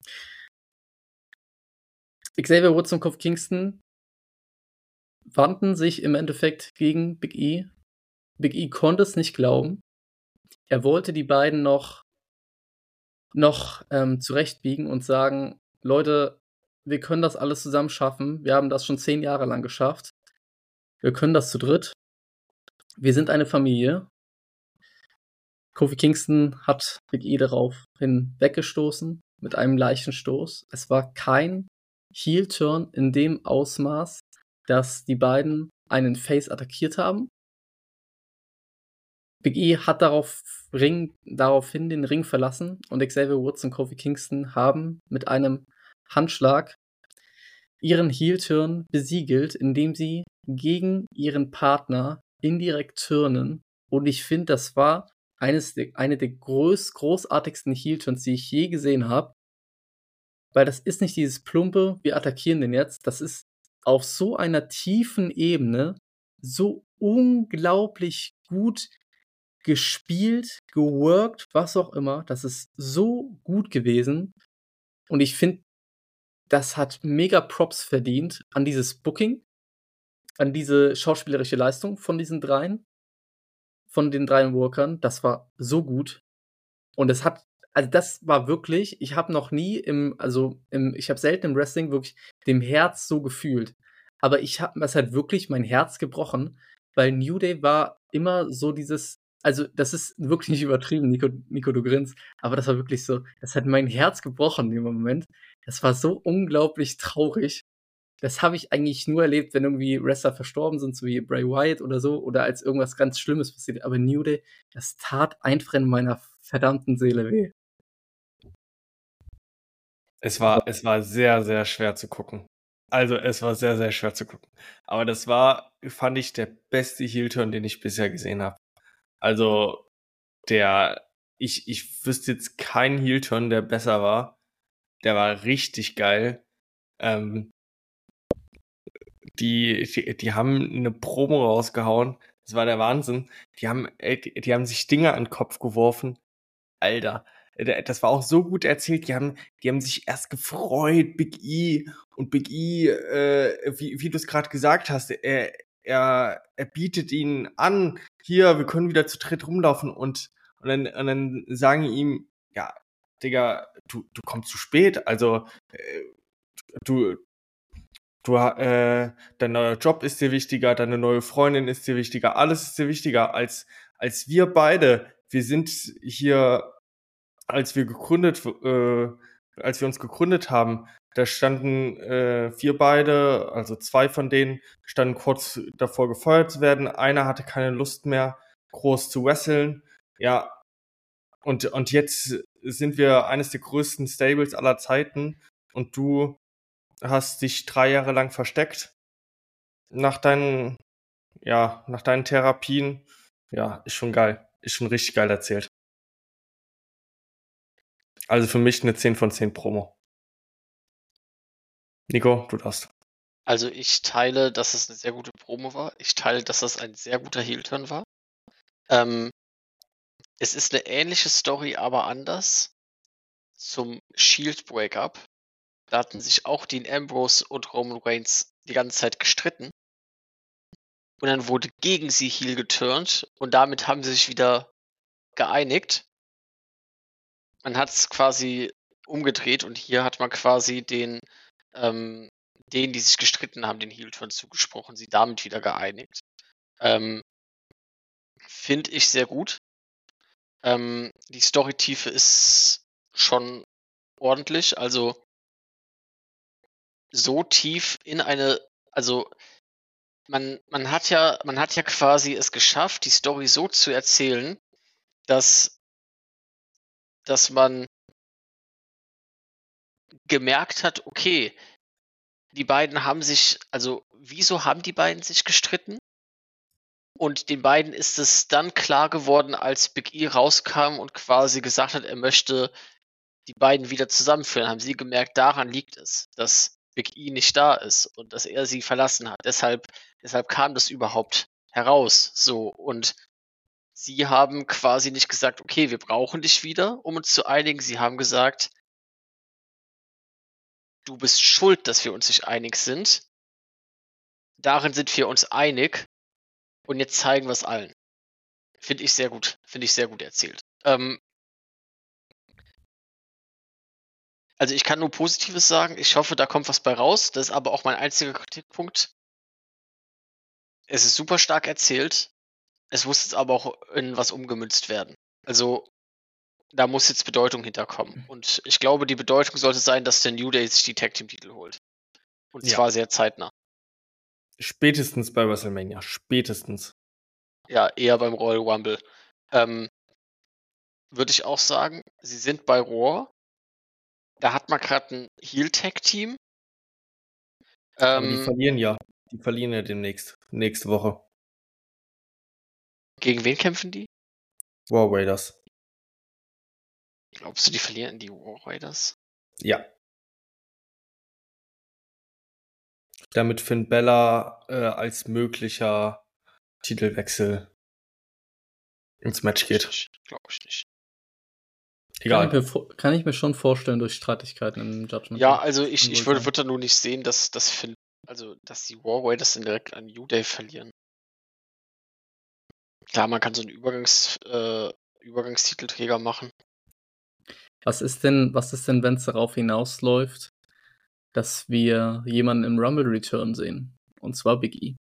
Xavier Woods und Kofi Kingston wandten sich im Endeffekt gegen Big E. Big E konnte es nicht glauben. Er wollte die beiden noch zurechtbiegen und sagen, Leute, wir können das alles zusammen schaffen. Wir haben das schon 10 Jahre lang geschafft. Wir können das zu dritt. Wir sind eine Familie. Kofi Kingston hat Big E daraufhin weggestoßen mit einem leichten Stoß. Es war kein Heel-Turn in dem Ausmaß, dass die beiden einen Face attackiert haben. Big E hat daraufhin den Ring verlassen und Xavier Woods und Kofi Kingston haben mit einem Handschlag ihren Heel-Turn besiegelt, indem sie gegen ihren Partner indirekt turnen. Und ich finde, das war eine der großartigsten Heel-Turns, die ich je gesehen habe. Weil das ist nicht dieses plumpe, wir attackieren den jetzt. Das ist auf so einer tiefen Ebene so unglaublich gut gespielt, geworkt, was auch immer. Das ist so gut gewesen. Und ich finde, das hat mega Props verdient an dieses Booking, an diese schauspielerische Leistung von den dreien Workern. Das war so gut. Und das war wirklich, ich habe noch nie ich habe selten im Wrestling wirklich dem Herz so gefühlt. Aber es hat wirklich mein Herz gebrochen, weil New Day war immer so das ist wirklich nicht übertrieben, Nico, du grinst, aber das war wirklich so, das hat mein Herz gebrochen im Moment. Das war so unglaublich traurig. Das habe ich eigentlich nur erlebt, wenn irgendwie Wrestler verstorben sind, so wie Bray Wyatt oder so, oder als irgendwas ganz Schlimmes passiert. Aber New Day, das tat einfach in meiner verdammten Seele weh. Es war sehr, sehr schwer zu gucken. Also, es war sehr, sehr schwer zu gucken. Aber das war, fand ich, der beste Heel-Turn, den ich bisher gesehen habe. Also, ich wüsste jetzt keinen Heel-Turn, der besser war. Der war richtig geil. Ähm, die haben eine Promo rausgehauen. Das war der Wahnsinn. Die haben sich Dinge an den Kopf geworfen. Alter, das war auch so gut erzählt. Die haben sich erst gefreut, Big E. Und Big E, wie du es gerade gesagt hast, er bietet ihnen an, hier, wir können wieder zu dritt rumlaufen. Und dann sagen ihm, ja, Digga, du kommst zu spät. Also, du, dein neuer Job ist dir wichtiger, deine neue Freundin ist dir wichtiger, alles ist dir wichtiger als wir beide. Wir sind hier, als wir als wir uns gegründet haben, da standen wir beide, also 2 von denen, standen kurz davor gefeuert zu werden. Einer hatte keine Lust mehr, groß zu wresteln. Ja, und jetzt sind wir eines der größten Stables aller Zeiten und du hast dich 3 Jahre lang versteckt nach nach deinen Therapien. Ja, ist schon geil. Ist schon richtig geil erzählt. Also für mich eine 10 von 10 Promo. Nico, du darfst. Also ich teile, dass es eine sehr gute Promo war. Ich teile, dass das ein sehr guter Heel-Turn war. Es ist eine ähnliche Story, aber anders zum Shield-Breakup. Da hatten sich auch Dean Ambrose und Roman Reigns die ganze Zeit gestritten. Und dann wurde gegen sie Heel geturnt und damit haben sie sich wieder geeinigt. Man hat es quasi umgedreht und hier hat man quasi denen, die sich gestritten haben, den Heel-Turn zugesprochen, sie damit wieder geeinigt. Finde ich sehr gut. Die Storytiefe ist schon ordentlich, also so tief in eine, also man hat ja quasi es geschafft, die Story so zu erzählen, dass man gemerkt hat, okay, die beiden haben sich, also wieso haben die beiden sich gestritten? Und den beiden ist es dann klar geworden, als Big E rauskam und quasi gesagt hat, er möchte die beiden wieder zusammenführen, haben sie gemerkt, daran liegt es, dass Big E nicht da ist und dass er sie verlassen hat. Deshalb kam das überhaupt heraus. So, und sie haben quasi nicht gesagt, okay, wir brauchen dich wieder, um uns zu einigen. Sie haben gesagt, du bist schuld, dass wir uns nicht einig sind. Darin sind wir uns einig. Und jetzt zeigen wir es allen. Finde ich sehr gut. Finde ich sehr gut erzählt. Also ich kann nur Positives sagen. Ich hoffe, da kommt was bei raus. Das ist aber auch mein einziger Kritikpunkt. Es ist super stark erzählt. Es muss jetzt aber auch in was umgemünzt werden. Also da muss jetzt Bedeutung hinterkommen. Und ich glaube, die Bedeutung sollte sein, dass der New Day sich die Tag Team Titel holt. Und zwar sehr zeitnah. Spätestens bei WrestleMania. Spätestens. Ja, eher beim Royal Rumble. Würde ich auch sagen, sie sind bei Raw. Da hat man gerade ein Heel-Tag-Team. Aber die verlieren ja. Die verlieren ja demnächst. Nächste Woche. Gegen wen kämpfen die? War Raiders. Glaubst du, die verlieren die War Raiders? Ja. Damit Finn Bella als möglicher Titelwechsel ins Match geht. Glaube ich nicht. Egal. Kann ich mir schon vorstellen durch Streitigkeiten im Judgment. Ja, also ich würde da nur nicht sehen, dass Finn, also dass die War Raiders dann direkt an New Day verlieren. Klar, man kann so einen Übergangstitelträger machen. Was ist denn, wenn es darauf hinausläuft, dass wir jemanden im Rumble Return sehen? Und zwar Big E.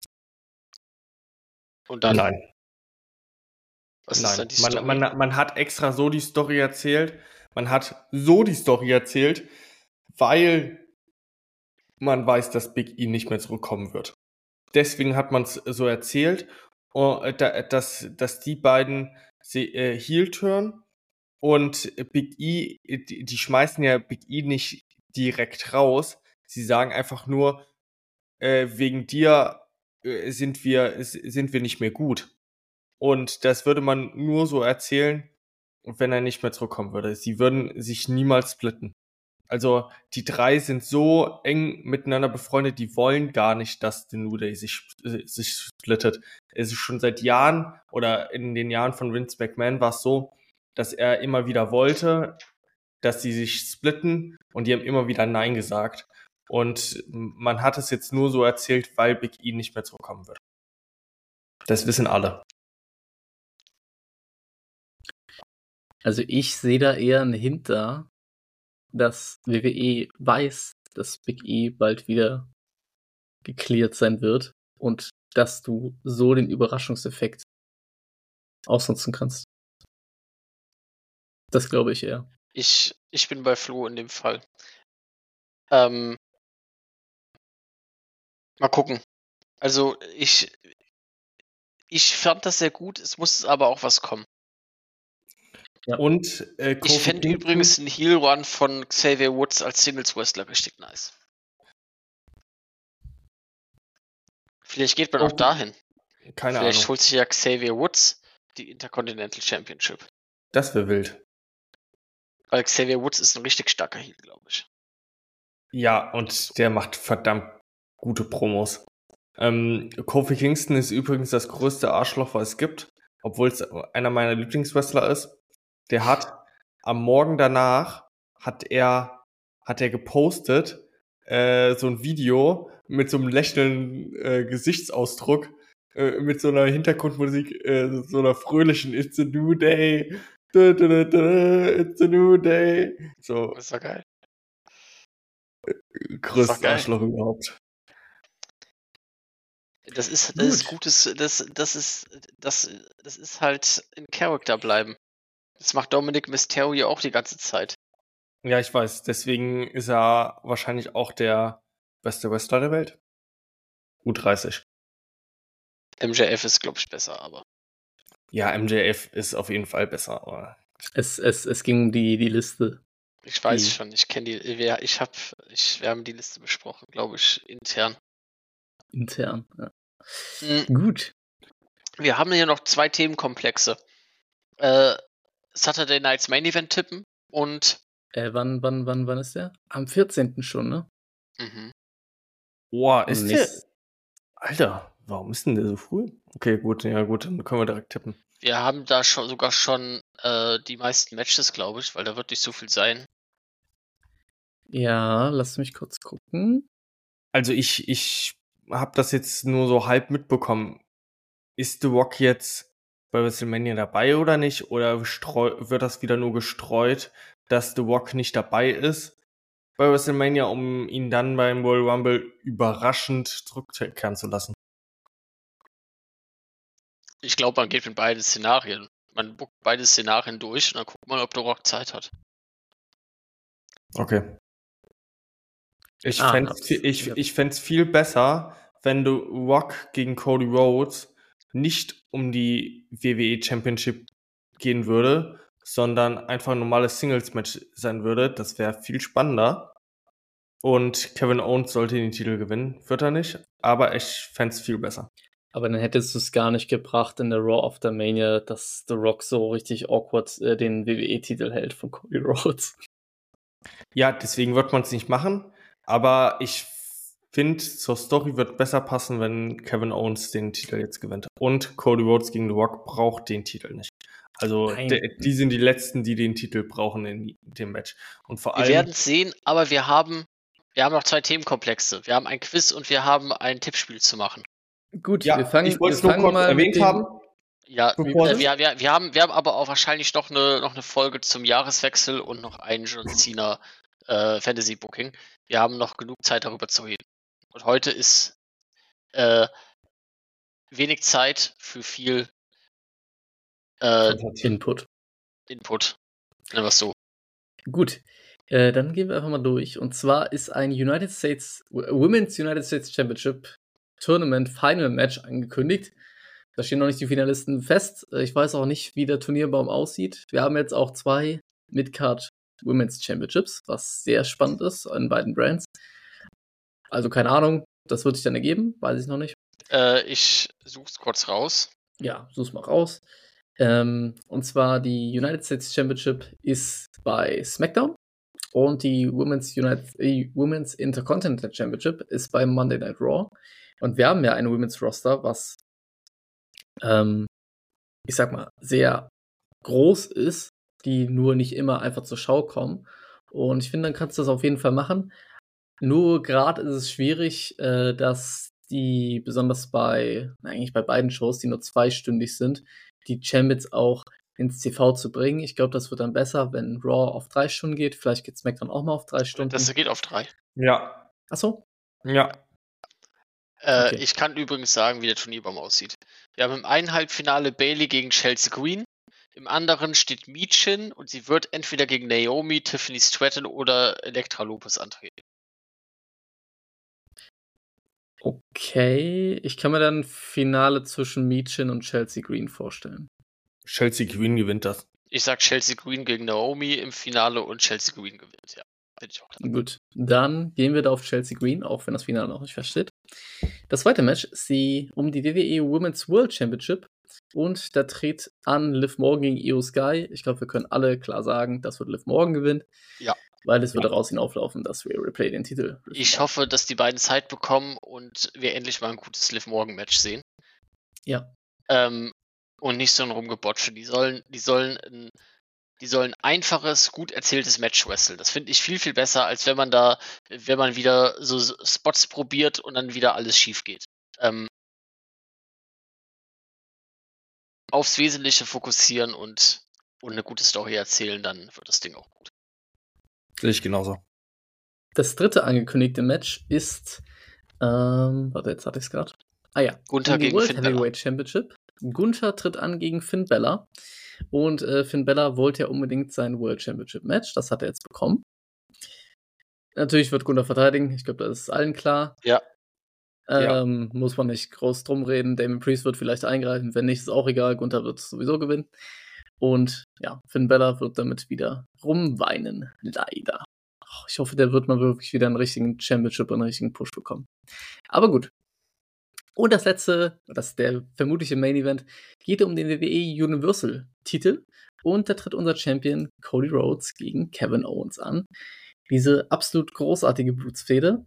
Und dann? Nein. Was ist dann die Story? Man hat extra so die Story erzählt. Man hat so die Story erzählt, weil man weiß, dass Big E nicht mehr zurückkommen wird. Deswegen hat man es so erzählt, dass die beiden Heel turn und Big E, die schmeißen ja Big E nicht direkt raus. Sie sagen einfach nur, wegen dir sind wir nicht mehr gut. Und das würde man nur so erzählen, wenn er nicht mehr zurückkommen würde. Sie würden sich niemals splitten. Also die drei sind so eng miteinander befreundet, die wollen gar nicht, dass The New Day sich splittet. Es ist schon seit Jahren oder in den Jahren von Vince McMahon war es so, dass er immer wieder wollte, dass sie sich splitten und die haben immer wieder Nein gesagt. Und man hat es jetzt nur so erzählt, weil Big E nicht mehr zurückkommen wird. Das wissen alle. Also ich sehe da eher einen Hint da, dass WWE weiß, dass Big E bald wieder geklärt sein wird und dass du so den Überraschungseffekt ausnutzen kannst. Das glaube ich eher. Ich bin bei Flo in dem Fall. Mal gucken. Also ich fand das sehr gut, es muss aber auch was kommen. Ja. Und ich fände übrigens einen Heel-Run von Xavier Woods als Singles-Wrestler richtig nice. Vielleicht geht man auch dahin. Keine Vielleicht Ahnung. holt sich ja Xavier Woods die Intercontinental Championship. Das wäre wild. Weil Xavier Woods ist ein richtig starker Heel, glaube ich. Ja, und der macht verdammt gute Promos. Kofi Kingston ist übrigens das größte Arschloch, was es gibt, obwohl es einer meiner Lieblingswrestler ist. Der hat am Morgen danach hat er gepostet so ein Video mit so einem lächelnden Gesichtsausdruck, mit so einer Hintergrundmusik, so einer fröhlichen It's a new day, it's a new day. So. Das ist doch geil. Größtes Arschloch überhaupt. Das ist gutes, das ist halt in Charakter bleiben. Das macht Dominic Mysterio auch die ganze Zeit. Ja, ich weiß. Deswegen ist er wahrscheinlich auch der beste Wrestler der Welt. U30. MJF ist, glaube ich, besser, aber. Ja, MJF ist auf jeden Fall besser, aber. Es ging um die Liste. Ich weiß schon, ich kenne die. Wir haben die Liste besprochen, glaube ich, intern. Intern, ja. Gut. Wir haben hier noch 2 Themenkomplexe. Saturday Night's Main Event tippen und. Wann ist der? Am 14. schon, ne? Mhm. Boah, ist der? Alter, warum ist denn der so früh? Okay, gut, ja gut, dann können wir direkt tippen. Wir haben da sogar schon die meisten Matches, glaube ich, weil da wird nicht so viel sein. Ja, lass mich kurz gucken. Also ich habe das jetzt nur so halb mitbekommen. Ist The Rock jetzt bei WrestleMania dabei oder nicht? Oder wird das wieder nur gestreut, dass The Rock nicht dabei ist bei WrestleMania, um ihn dann beim Royal Rumble überraschend zurückkehren zu lassen? Ich glaube, man geht mit beiden Szenarien. Man buckt beide Szenarien durch und dann guckt man, ob The Rock Zeit hat. Okay. Ich fänd's viel besser, wenn The Rock gegen Cody Rhodes nicht um die WWE Championship gehen würde, sondern einfach ein normales Singles-Match sein würde. Das wäre viel spannender. Und Kevin Owens sollte den Titel gewinnen. Wird er nicht, aber ich fänd's viel besser. Aber dann hättest du es gar nicht gebracht in der Raw After Mania, dass The Rock so richtig awkward den WWE-Titel hält von Cody Rhodes. Ja, deswegen wird man es nicht machen. Aber ich finde, zur Story wird besser passen, wenn Kevin Owens den Titel jetzt gewinnt. Und Cody Rhodes gegen The Rock braucht den Titel nicht. Also die sind die Letzten, die den Titel brauchen in dem Match. Und vor allem. Wir werden es sehen, aber wir haben noch 2 Themenkomplexe. Wir haben ein Quiz und wir haben ein Tippspiel zu machen. Gut, ja, ich wollte es nur kurz erwähnt haben. Ja, wir haben aber auch wahrscheinlich noch eine Folge zum Jahreswechsel und noch ein John Cena Fantasy Booking. Wir haben noch genug Zeit, darüber zu reden. Und heute ist wenig Zeit für viel Input. Nennen wir es so. Gut, dann gehen wir einfach mal durch. Und zwar ist ein Women's United States Championship Tournament Final Match angekündigt. Da stehen noch nicht die Finalisten fest. Ich weiß auch nicht, wie der Turnierbaum aussieht. Wir haben jetzt auch 2 Midcard Women's Championships, was sehr spannend ist an beiden Brands. Also keine Ahnung, das wird sich dann ergeben, weiß ich noch nicht. Ich such's kurz raus. Ja, such's mal raus. Und zwar die United States Championship ist bei SmackDown und die Women's Intercontinental Championship ist bei Monday Night Raw. Und wir haben ja ein Women's Roster, was ich sag mal, sehr groß ist, die nur nicht immer einfach zur Schau kommen. Und ich finde, dann kannst du das auf jeden Fall machen. Nur gerade ist es schwierig, dass die, besonders eigentlich bei beiden Shows, die nur zweistündig sind, die Champions auch ins TV zu bringen. Ich glaube, das wird dann besser, wenn Raw auf 3 Stunden geht. Vielleicht geht SmackDown auch mal auf 3 Stunden. Das geht auf 3. Ja. Achso? Ja. Okay. Ich kann übrigens sagen, wie der Turnierbaum aussieht. Wir haben im einen Halbfinale Bayley gegen Chelsea Green. Im anderen steht Michin und sie wird entweder gegen Naomi, Tiffany Stratton oder Elektra Lopez antreten. Okay, ich kann mir dann ein Finale zwischen Michin und Chelsea Green vorstellen. Chelsea Green gewinnt das. Ich sag Chelsea Green gegen Naomi im Finale und Chelsea Green gewinnt, ja. Bin ich auch klar. Gut, dann gehen wir da auf Chelsea Green, auch wenn das Finale noch nicht feststeht. Das zweite Match ist um die WWE Women's World Championship und da tritt an Liv Morgan gegen Io Sky. Ich glaube, wir können alle klar sagen, das wird Liv Morgan gewinnen. Ja. Weil es wird daraus hinauflaufen, dass wir Replay den Titel. Ich hoffe, dass die beiden Zeit bekommen und wir endlich mal ein gutes Liv Morgan Match sehen. Ja. Und nicht so ein Rumgebotsche. Die sollen ein einfaches, gut erzähltes Match wresteln. Das finde ich viel, viel besser, als wenn man wieder so Spots probiert und dann wieder alles schief geht. Aufs Wesentliche fokussieren und eine gute Story erzählen, dann wird das Ding auch gut. Sehe ich genauso. Das dritte angekündigte Match ist, warte, jetzt hatte ich es gerade. Ah ja, Gunther gegen World Finn Heavyweight Balor. Championship. Gunther tritt an gegen Finn Balor. Und Finn Balor wollte ja unbedingt sein World Championship Match. Das hat er jetzt bekommen. Natürlich wird Gunther verteidigen. Ich glaube, das ist allen klar. Ja. Muss man nicht groß drum reden. Damon Priest wird vielleicht eingreifen. Wenn nicht, ist auch egal. Gunther wird sowieso gewinnen. Und ja, Finn Balor wird damit wieder rumweinen. Leider. Ich hoffe, der wird mal wirklich wieder einen richtigen Championship und einen richtigen Push bekommen. Aber gut. Und das letzte, das ist der vermutliche Main Event, geht um den WWE Universal Titel. Und da tritt unser Champion Cody Rhodes gegen Kevin Owens an. Diese absolut großartige Blutsfehde.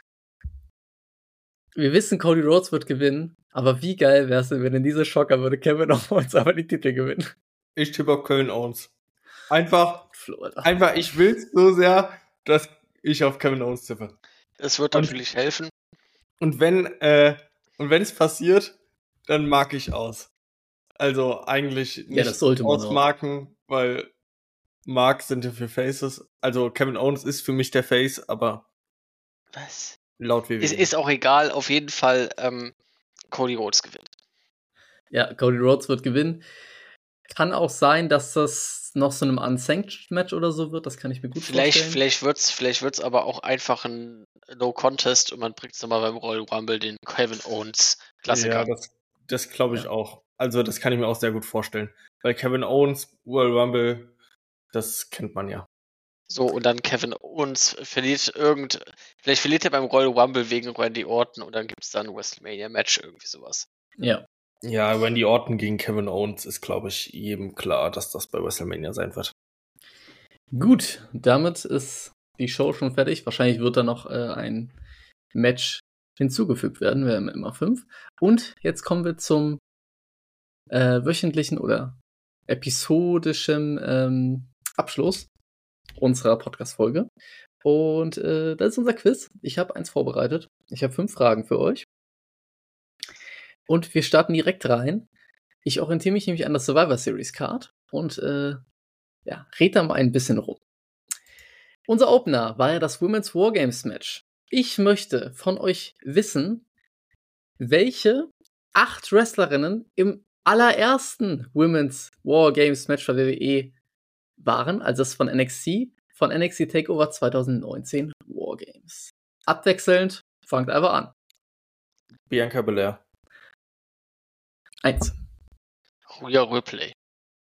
Wir wissen, Cody Rhodes wird gewinnen. Aber wie geil wäre es denn, wenn in dieser Schocker würde Kevin Owens aber die Titel gewinnen? Ich tippe auf Kevin Owens. Einfach, Florida. Ich will es so sehr, dass ich auf Kevin Owens tippe. Es wird natürlich helfen. Und wenn es passiert, dann mag ich aus. Also eigentlich nicht das sollte man ausmarken, weil Marks sind ja für Faces. Also Kevin Owens ist für mich der Face, aber was? Laut WWE. Ist auch egal, auf jeden Fall Cody Rhodes gewinnt. Ja, Cody Rhodes wird gewinnen. Kann auch sein, dass das noch so einem Unsanctioned Match oder so wird. Das kann ich mir gut vorstellen. Vielleicht wird's aber auch einfach ein No-Contest und man bringt es nochmal beim Royal Rumble den Kevin Owens Klassiker. Ja, das glaube ich auch. Also das kann ich mir auch sehr gut vorstellen. Weil Kevin Owens, Royal Rumble, das kennt man ja. So, und dann Kevin Owens vielleicht verliert er beim Royal Rumble wegen Randy Orton und dann gibt es dann ein WrestleMania-Match, irgendwie sowas. Ja. Ja, Randy Orton gegen Kevin Owens ist, glaube ich, jedem klar, dass das bei WrestleMania sein wird. Gut, damit ist die Show schon fertig. Wahrscheinlich wird da noch ein Match hinzugefügt werden. Wir haben immer 5. Und jetzt kommen wir zum wöchentlichen oder episodischen Abschluss unserer Podcast-Folge. Und das ist unser Quiz. Ich habe eins vorbereitet. Ich habe 5 Fragen für euch. Und wir starten direkt rein. Ich orientiere mich nämlich an das Survivor Series Card und red da mal ein bisschen rum. Unser Opener war ja das Women's Wargames Match. Ich möchte von euch wissen, welche 8 Wrestlerinnen im allerersten Women's Wargames Match bei WWE waren, also das von NXT Takeover 2019 Wargames. Abwechselnd, fangt einfach an. Bianca Belair. 1. Rhea Ripley.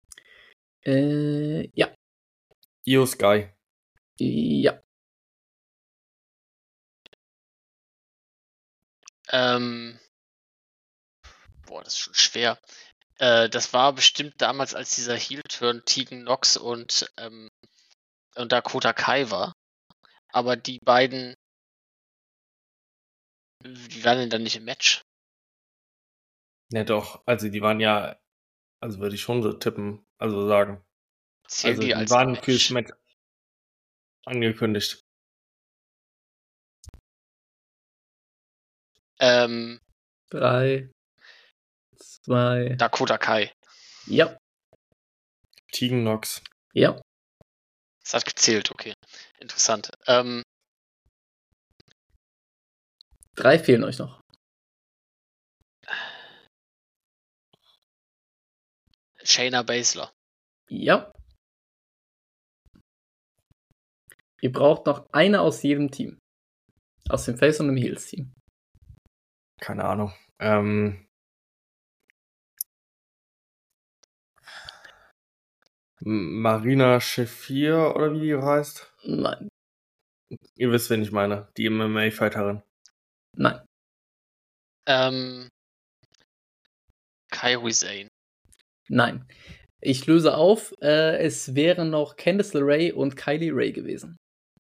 Ja. Io Sky. Ja. Das ist schon schwer. Das war bestimmt damals, als dieser Heel-Turn Tegan Nox und Dakota Kai war. Aber die beiden, die waren dann nicht im Match. Ja doch, also die waren ja, also würde ich schon so tippen, also sagen. Zählen Also die die als waren Match? fürs Match angekündigt. 3, 2. Dakota Kai. Ja. Tegan Nox. Ja. Das hat gezählt, okay. Interessant. 3 fehlen euch noch. Shayna Baszler. Ja. Ihr braucht noch eine aus jedem Team. Aus dem Face und dem Heels-Team. Keine Ahnung. Marina Shafir oder wie die heißt? Nein. Ihr wisst, wen ich meine. Die MMA-Fighterin. Nein. Kairi Sane. Nein. Ich löse auf. Es wären noch Candice LeRae und Kylie Ray gewesen.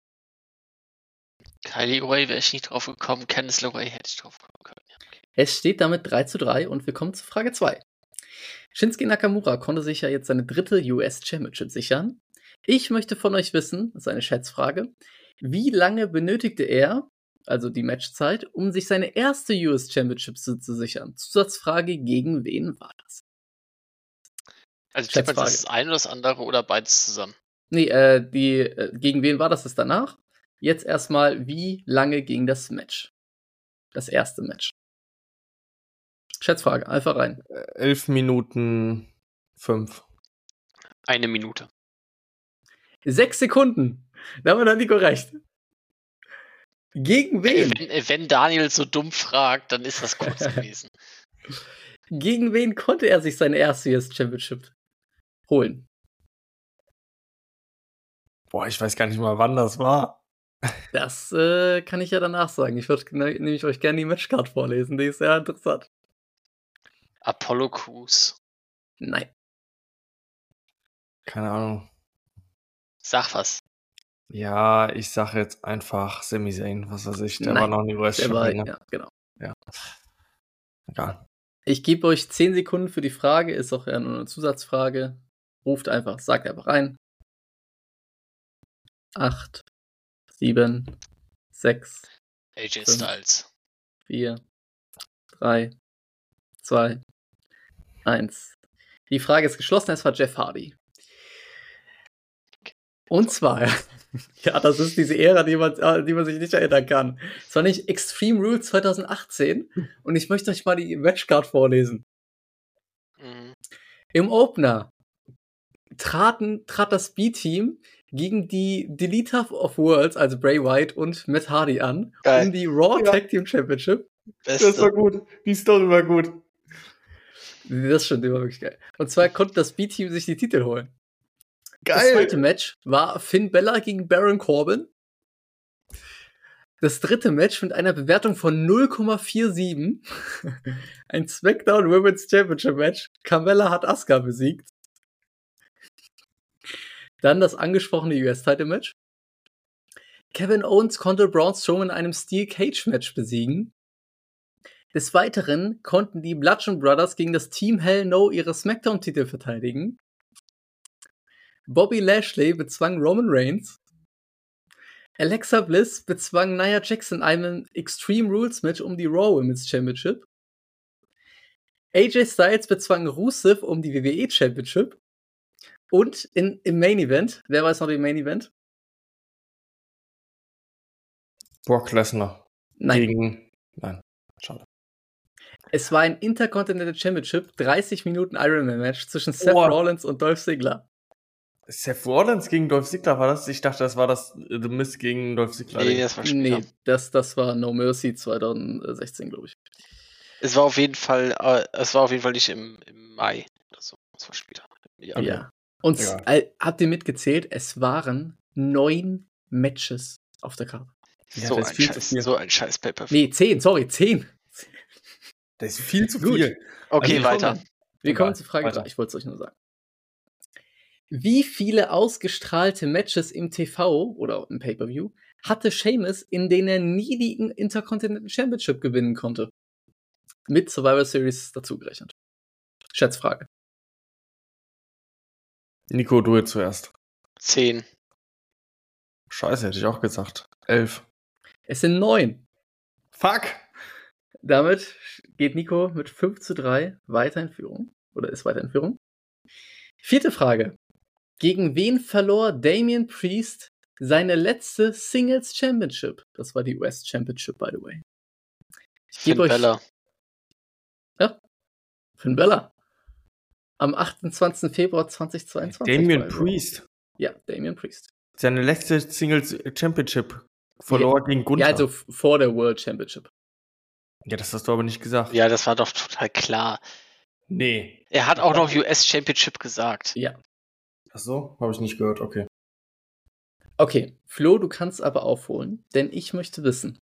Kylie Ray wäre ich nicht drauf gekommen. Candice LeRae hätte ich drauf kommen können. Ja, okay. Es steht damit 3:3 und wir kommen zu Frage 2. Shinsuke Nakamura konnte sich ja jetzt seine 3. US Championship sichern. Ich möchte von euch wissen, das ist eine Schätzfrage, wie lange benötigte er, also die Matchzeit, um sich seine erste US Championship zu sichern? Zusatzfrage, gegen wen war das? Also tippt man das eine oder das andere oder beides zusammen? Nee, gegen wen war das danach? Jetzt erstmal, wie lange ging das Match? Das erste Match. Schätzfrage, einfach rein. 11 Minuten 5. 1 Minute. 6 Sekunden. Damit hat Nico recht. Gegen wen? Wenn Daniel so dumm fragt, dann ist das kurz gewesen. Gegen wen konnte er sich seine erste US Championship holen? Boah, ich weiß gar nicht mal, wann das war. Das kann ich ja danach sagen. Ich würde nämlich euch gerne die Matchcard vorlesen. Die ist sehr interessant. Apollo Crews. Nein. Keine Ahnung. Sag was. Ja, ich sag jetzt einfach Sami Zayn, was weiß ich. Der Nein, war noch nie US-Champion. Ja, genau. Ja. Egal. Ich gebe euch 10 Sekunden für die Frage. Ist auch ja nur eine Zusatzfrage. Ruft einfach, sagt einfach rein. 8, 7, 6, AJ 5, Styles. 4, 3, 2, 1. Die Frage ist geschlossen, es war Jeff Hardy. Und zwar, ja, das ist diese Ära, die man sich nicht erinnern kann. Es war nicht Extreme Rules 2018 und ich möchte euch mal die Matchcard vorlesen. Mhm. Im Opener trat das B-Team gegen die Deleter of Worlds, also Bray Wyatt und Matt Hardy an, Geil. um die Raw Tag Team Championship. Das war gut. Die Story war gut. Das stimmt, die war wirklich geil. Und zwar konnte das B-Team sich die Titel holen. Geil. Das zweite Match war Finn Balor gegen Baron Corbin. Das dritte Match mit einer Bewertung von 0,47. Ein SmackDown Women's Championship Match. Carmella hat Asuka besiegt. Dann das angesprochene US-Title-Match. Kevin Owens konnte Braun Strowman in einem Steel Cage Match besiegen. Des Weiteren konnten die Bludgeon Brothers gegen das Team Hell No ihre SmackDown-Titel verteidigen. Bobby Lashley bezwang Roman Reigns. Alexa Bliss bezwang Nia Jax in einem Extreme Rules Match um die Raw Women's Championship. AJ Styles bezwang Rusev um die WWE Championship. Und im Main Event, wer weiß noch den Main Event? Brock Lesnar. Nein. Nein, schade. Es war ein Intercontinental Championship, 30 Minuten Ironman-Match zwischen Seth Rollins und Dolph Ziggler. Seth Rollins gegen Dolph Ziggler war das? Ich dachte, das war das The Miz gegen Dolph Ziggler. Nee, das war später. Nee, das war No Mercy 2016, glaube ich. Es war auf jeden Fall nicht im Mai oder so. Das war später. Ja. Und habt ihr mitgezählt? Es waren 9 Matches auf der Karte. Ja, so ein scheiß Pay-Per-View. Nee, 10, sorry, 10. Das ist viel zu Gut. viel. Okay, Also, weiter. Wir Egal, kommen zur Frage weiter. 3. Ich wollte es euch nur sagen. Wie viele ausgestrahlte Matches im TV oder im Pay-Per-View hatte Sheamus, in denen er nie die Intercontinental Championship gewinnen konnte? Mit Survivor Series dazugerechnet. Schätzfrage. Nico, du jetzt zuerst. 10. Scheiße, hätte ich auch gesagt. 11. Es sind 9. Fuck! Damit geht Nico mit 5:3 weiter in Führung. Oder ist weiter in Führung. 4. Frage. Gegen wen verlor Damian Priest seine letzte Singles Championship? Das war die US Championship, by the way. Ich Finn gebe euch Balor. Finn Balor. Am 28. Februar 2022. Damian by the way. Priest. Ja, Damian Priest. Seine letzte Singles Championship verlor gegen Gunther. Ja, also vor der World Championship. Ja, das hast du aber nicht gesagt. Ja, das war doch total klar. Nee. Er hat auch noch US Championship gesagt. Ja. Ach so, habe ich nicht gehört, okay. Okay, Flo, du kannst aber aufholen, denn ich möchte wissen.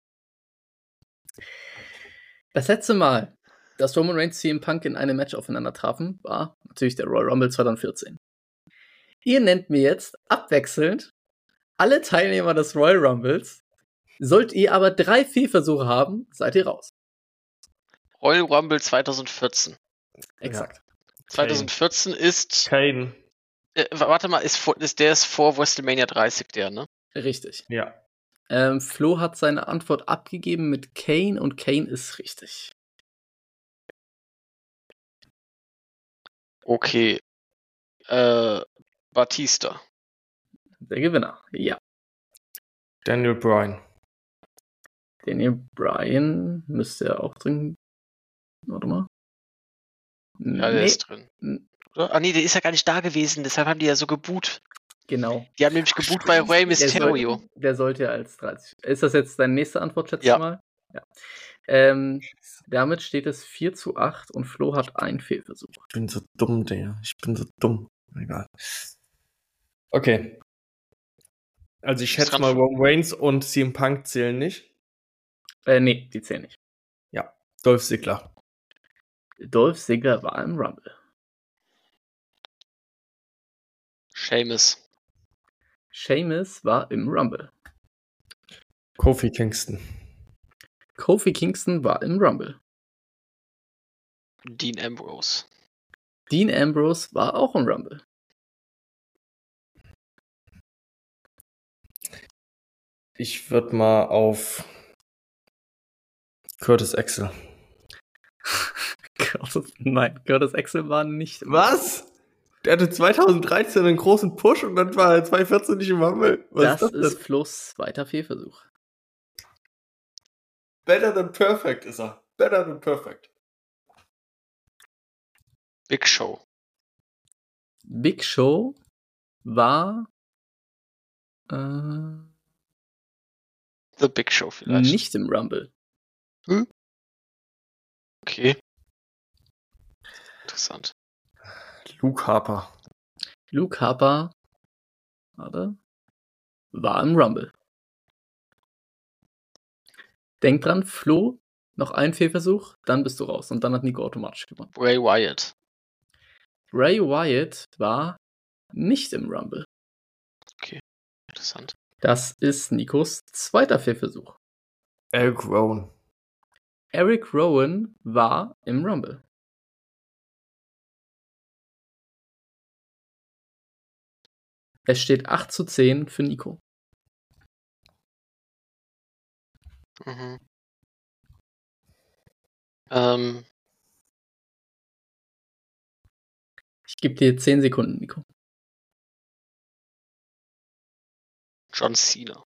Das letzte Mal, dass Roman Reigns CM Punk in einem Match aufeinander trafen, war natürlich der Royal Rumble 2014. Ihr nennt mir jetzt abwechselnd alle Teilnehmer des Royal Rumbles. Sollt ihr aber 3 Fehlversuche haben, seid ihr raus. Royal Rumble 2014. Exakt. 2014 ist. Kane. Warte mal, der ist vor WrestleMania 30, der, ne? Richtig. Ja. Flo hat seine Antwort abgegeben mit Kane und Kane ist richtig. Okay. Batista. Der Gewinner. Ja. Daniel Bryan. Daniel Bryan müsste ja auch drin. Warte mal. Ja, der ist drin. Oder? Ah, nee, der ist ja gar nicht da gewesen, deshalb haben die ja so geboot. Genau. Die haben nämlich geboot bei Rey Mysterio. Der sollte ja als 30. Ist das jetzt deine nächste Antwort, schätze Ja. ich mal? Ja. Damit steht es 4:8 und Flo hat einen Fehlversuch. Ich bin so dumm, Digga. Ich bin so dumm. Egal. Okay. Also ich schätze mal, Roman Reigns und CM Punk zählen nicht. Nee, die zählen nicht. Ja. Dolph Ziggler. Dolph Ziggler war im Rumble. Sheamus. Sheamus war im Rumble. Kofi Kingston. Kofi Kingston war im Rumble. Dean Ambrose. Dean Ambrose war auch im Rumble. Ich würde mal auf Curtis Axel. Nein, Curtis Axel war nicht im Was? Der hatte 2013 einen großen Push und dann war er 2014 nicht im Rumble. Was Das ist das ist Flo's zweiter Fehlversuch. Better than perfect ist er. Better than perfect. Big Show. Big Show war The Big Show vielleicht. nicht im Rumble. Okay. Interessant. Luke Harper. Luke Harper war im Rumble. Denk dran, Flo, noch ein Fehlversuch, dann bist du raus. Und dann hat Nico automatisch gewonnen. Bray Wyatt. Bray Wyatt war nicht im Rumble. Interessant. Das ist Nikos zweiter Fehlversuch. Eric Rowan. Eric Rowan war im Rumble. Es steht 8:10 für Nico. Mhm. Ich gebe dir 10 Sekunden, Nico. John Cena.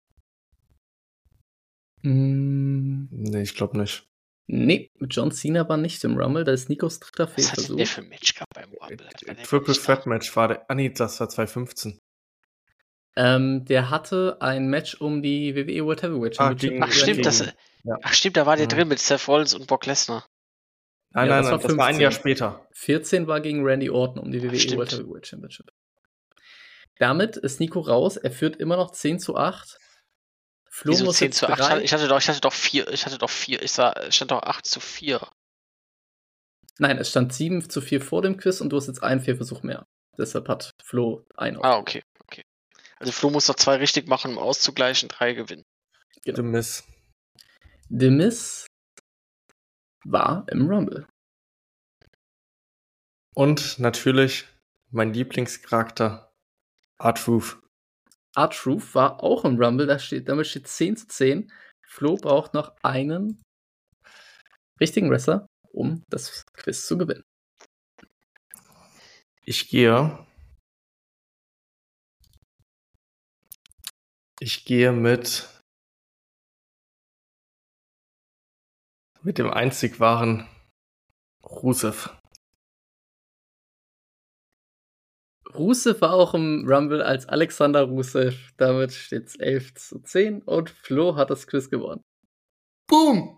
Nee, ich glaube nicht. Nee, John Cena war nicht im Rumble, da ist Nikos dritter Was hat denn Fehlversuch. der für ein Match gehabt beim Rumble? Triple Threat Match war der. Ah nee, das war 2015. Der hatte ein Match um die WWE World Heavyweight Championship. gegen- Ach stimmt, Ja. stimmt, da war der Ja. drin mit Seth Rollins und Brock Lesnar. Nein, Ja, nein, das nein, war das war ein 15. Jahr später. 14 war gegen Randy Orton um die WWE stimmt. World Heavyweight Championship. Damit ist Nico raus. Er führt immer noch 10:8. Flo Wieso muss 10 jetzt zu 8? 3. Ich hatte doch 4. Ich stand doch 8:4. Nein, es stand 7-4 vor dem Quiz und du hast jetzt einen Fehlversuch mehr. Deshalb hat Flo einen. Okay. Also Flo muss noch 2 richtig machen, um auszugleichen, 3 gewinnen. Genau. The Miz. The Miz war im Rumble. Und natürlich mein Lieblingscharakter, R-Truth. R-Truth war auch im Rumble, damit steht 10-10. Flo braucht noch einen richtigen Wrestler, um das Quiz zu gewinnen. Ich gehe mit dem einzig wahren Rusev. Rusev war auch im Rumble als Alexander Rusev. Damit steht es 11-10 und Flo hat das Quiz gewonnen. Boom!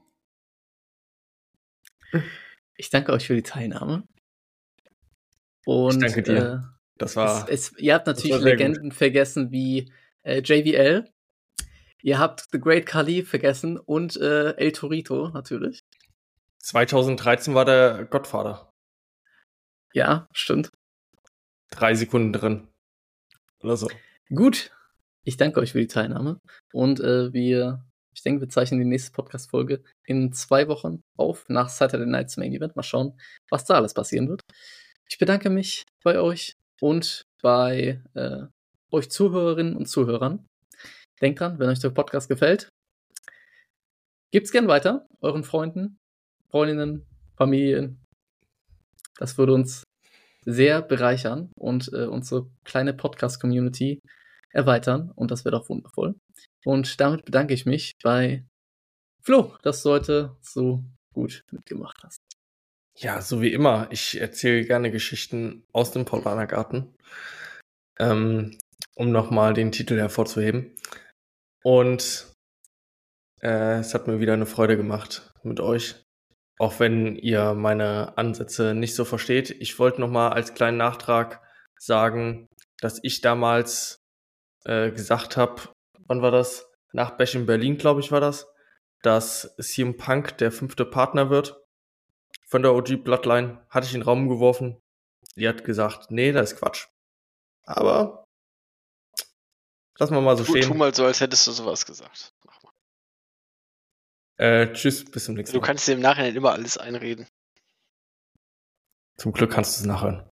Ich danke euch für die Teilnahme. Und, ich danke dir. Das war. Ihr habt natürlich Legenden vergessen wie JBL. Ihr habt The Great Khali vergessen und El Torito natürlich. 2013 war der Godfather. Ja, stimmt. 3 Sekunden drin. Oder so. Gut. Ich danke euch für die Teilnahme. Und ich denke, wir zeichnen die nächste Podcast-Folge in 2 Wochen auf, nach Saturday Night's Main Event. Mal schauen, was da alles passieren wird. Ich bedanke mich bei euch und bei euch Zuhörerinnen und Zuhörern. Denkt dran, wenn euch der Podcast gefällt, gebt's gern weiter euren Freunden, Freundinnen, Familien. Das würde uns sehr bereichern und unsere kleine Podcast-Community erweitern. Und das wäre doch wundervoll. Und damit bedanke ich mich bei Flo, dass du heute so gut mitgemacht hast. Ja, so wie immer. Ich erzähle gerne Geschichten aus dem Paulanergarten, um nochmal den Titel hervorzuheben. Und es hat mir wieder eine Freude gemacht mit euch. Auch wenn ihr meine Ansätze nicht so versteht. Ich wollte nochmal als kleinen Nachtrag sagen, dass ich damals gesagt habe, wann war das? Nach Bash in Berlin, glaube ich, war das, dass CM Punk der 5. Partner wird von der OG Bloodline. Hatte ich in den Raum geworfen. Die hat gesagt, nee, das ist Quatsch. Aber lassen wir mal so stehen. Tu mal so, als hättest du sowas gesagt. Mach mal. Tschüss, bis zum nächsten Mal. Du kannst dir im Nachhinein immer alles einreden. Zum Glück kannst du es nachhören.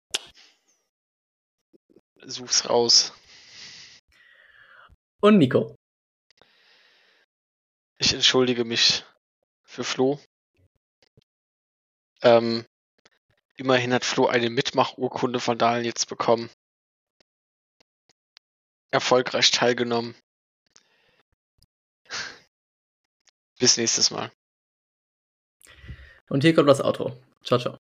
Such's raus. Und Nico. Ich entschuldige mich für Flo. Immerhin hat Flo eine Mitmachurkunde von Dahlen jetzt bekommen. Erfolgreich teilgenommen. Bis nächstes Mal. Und hier kommt das Outro. Ciao, ciao.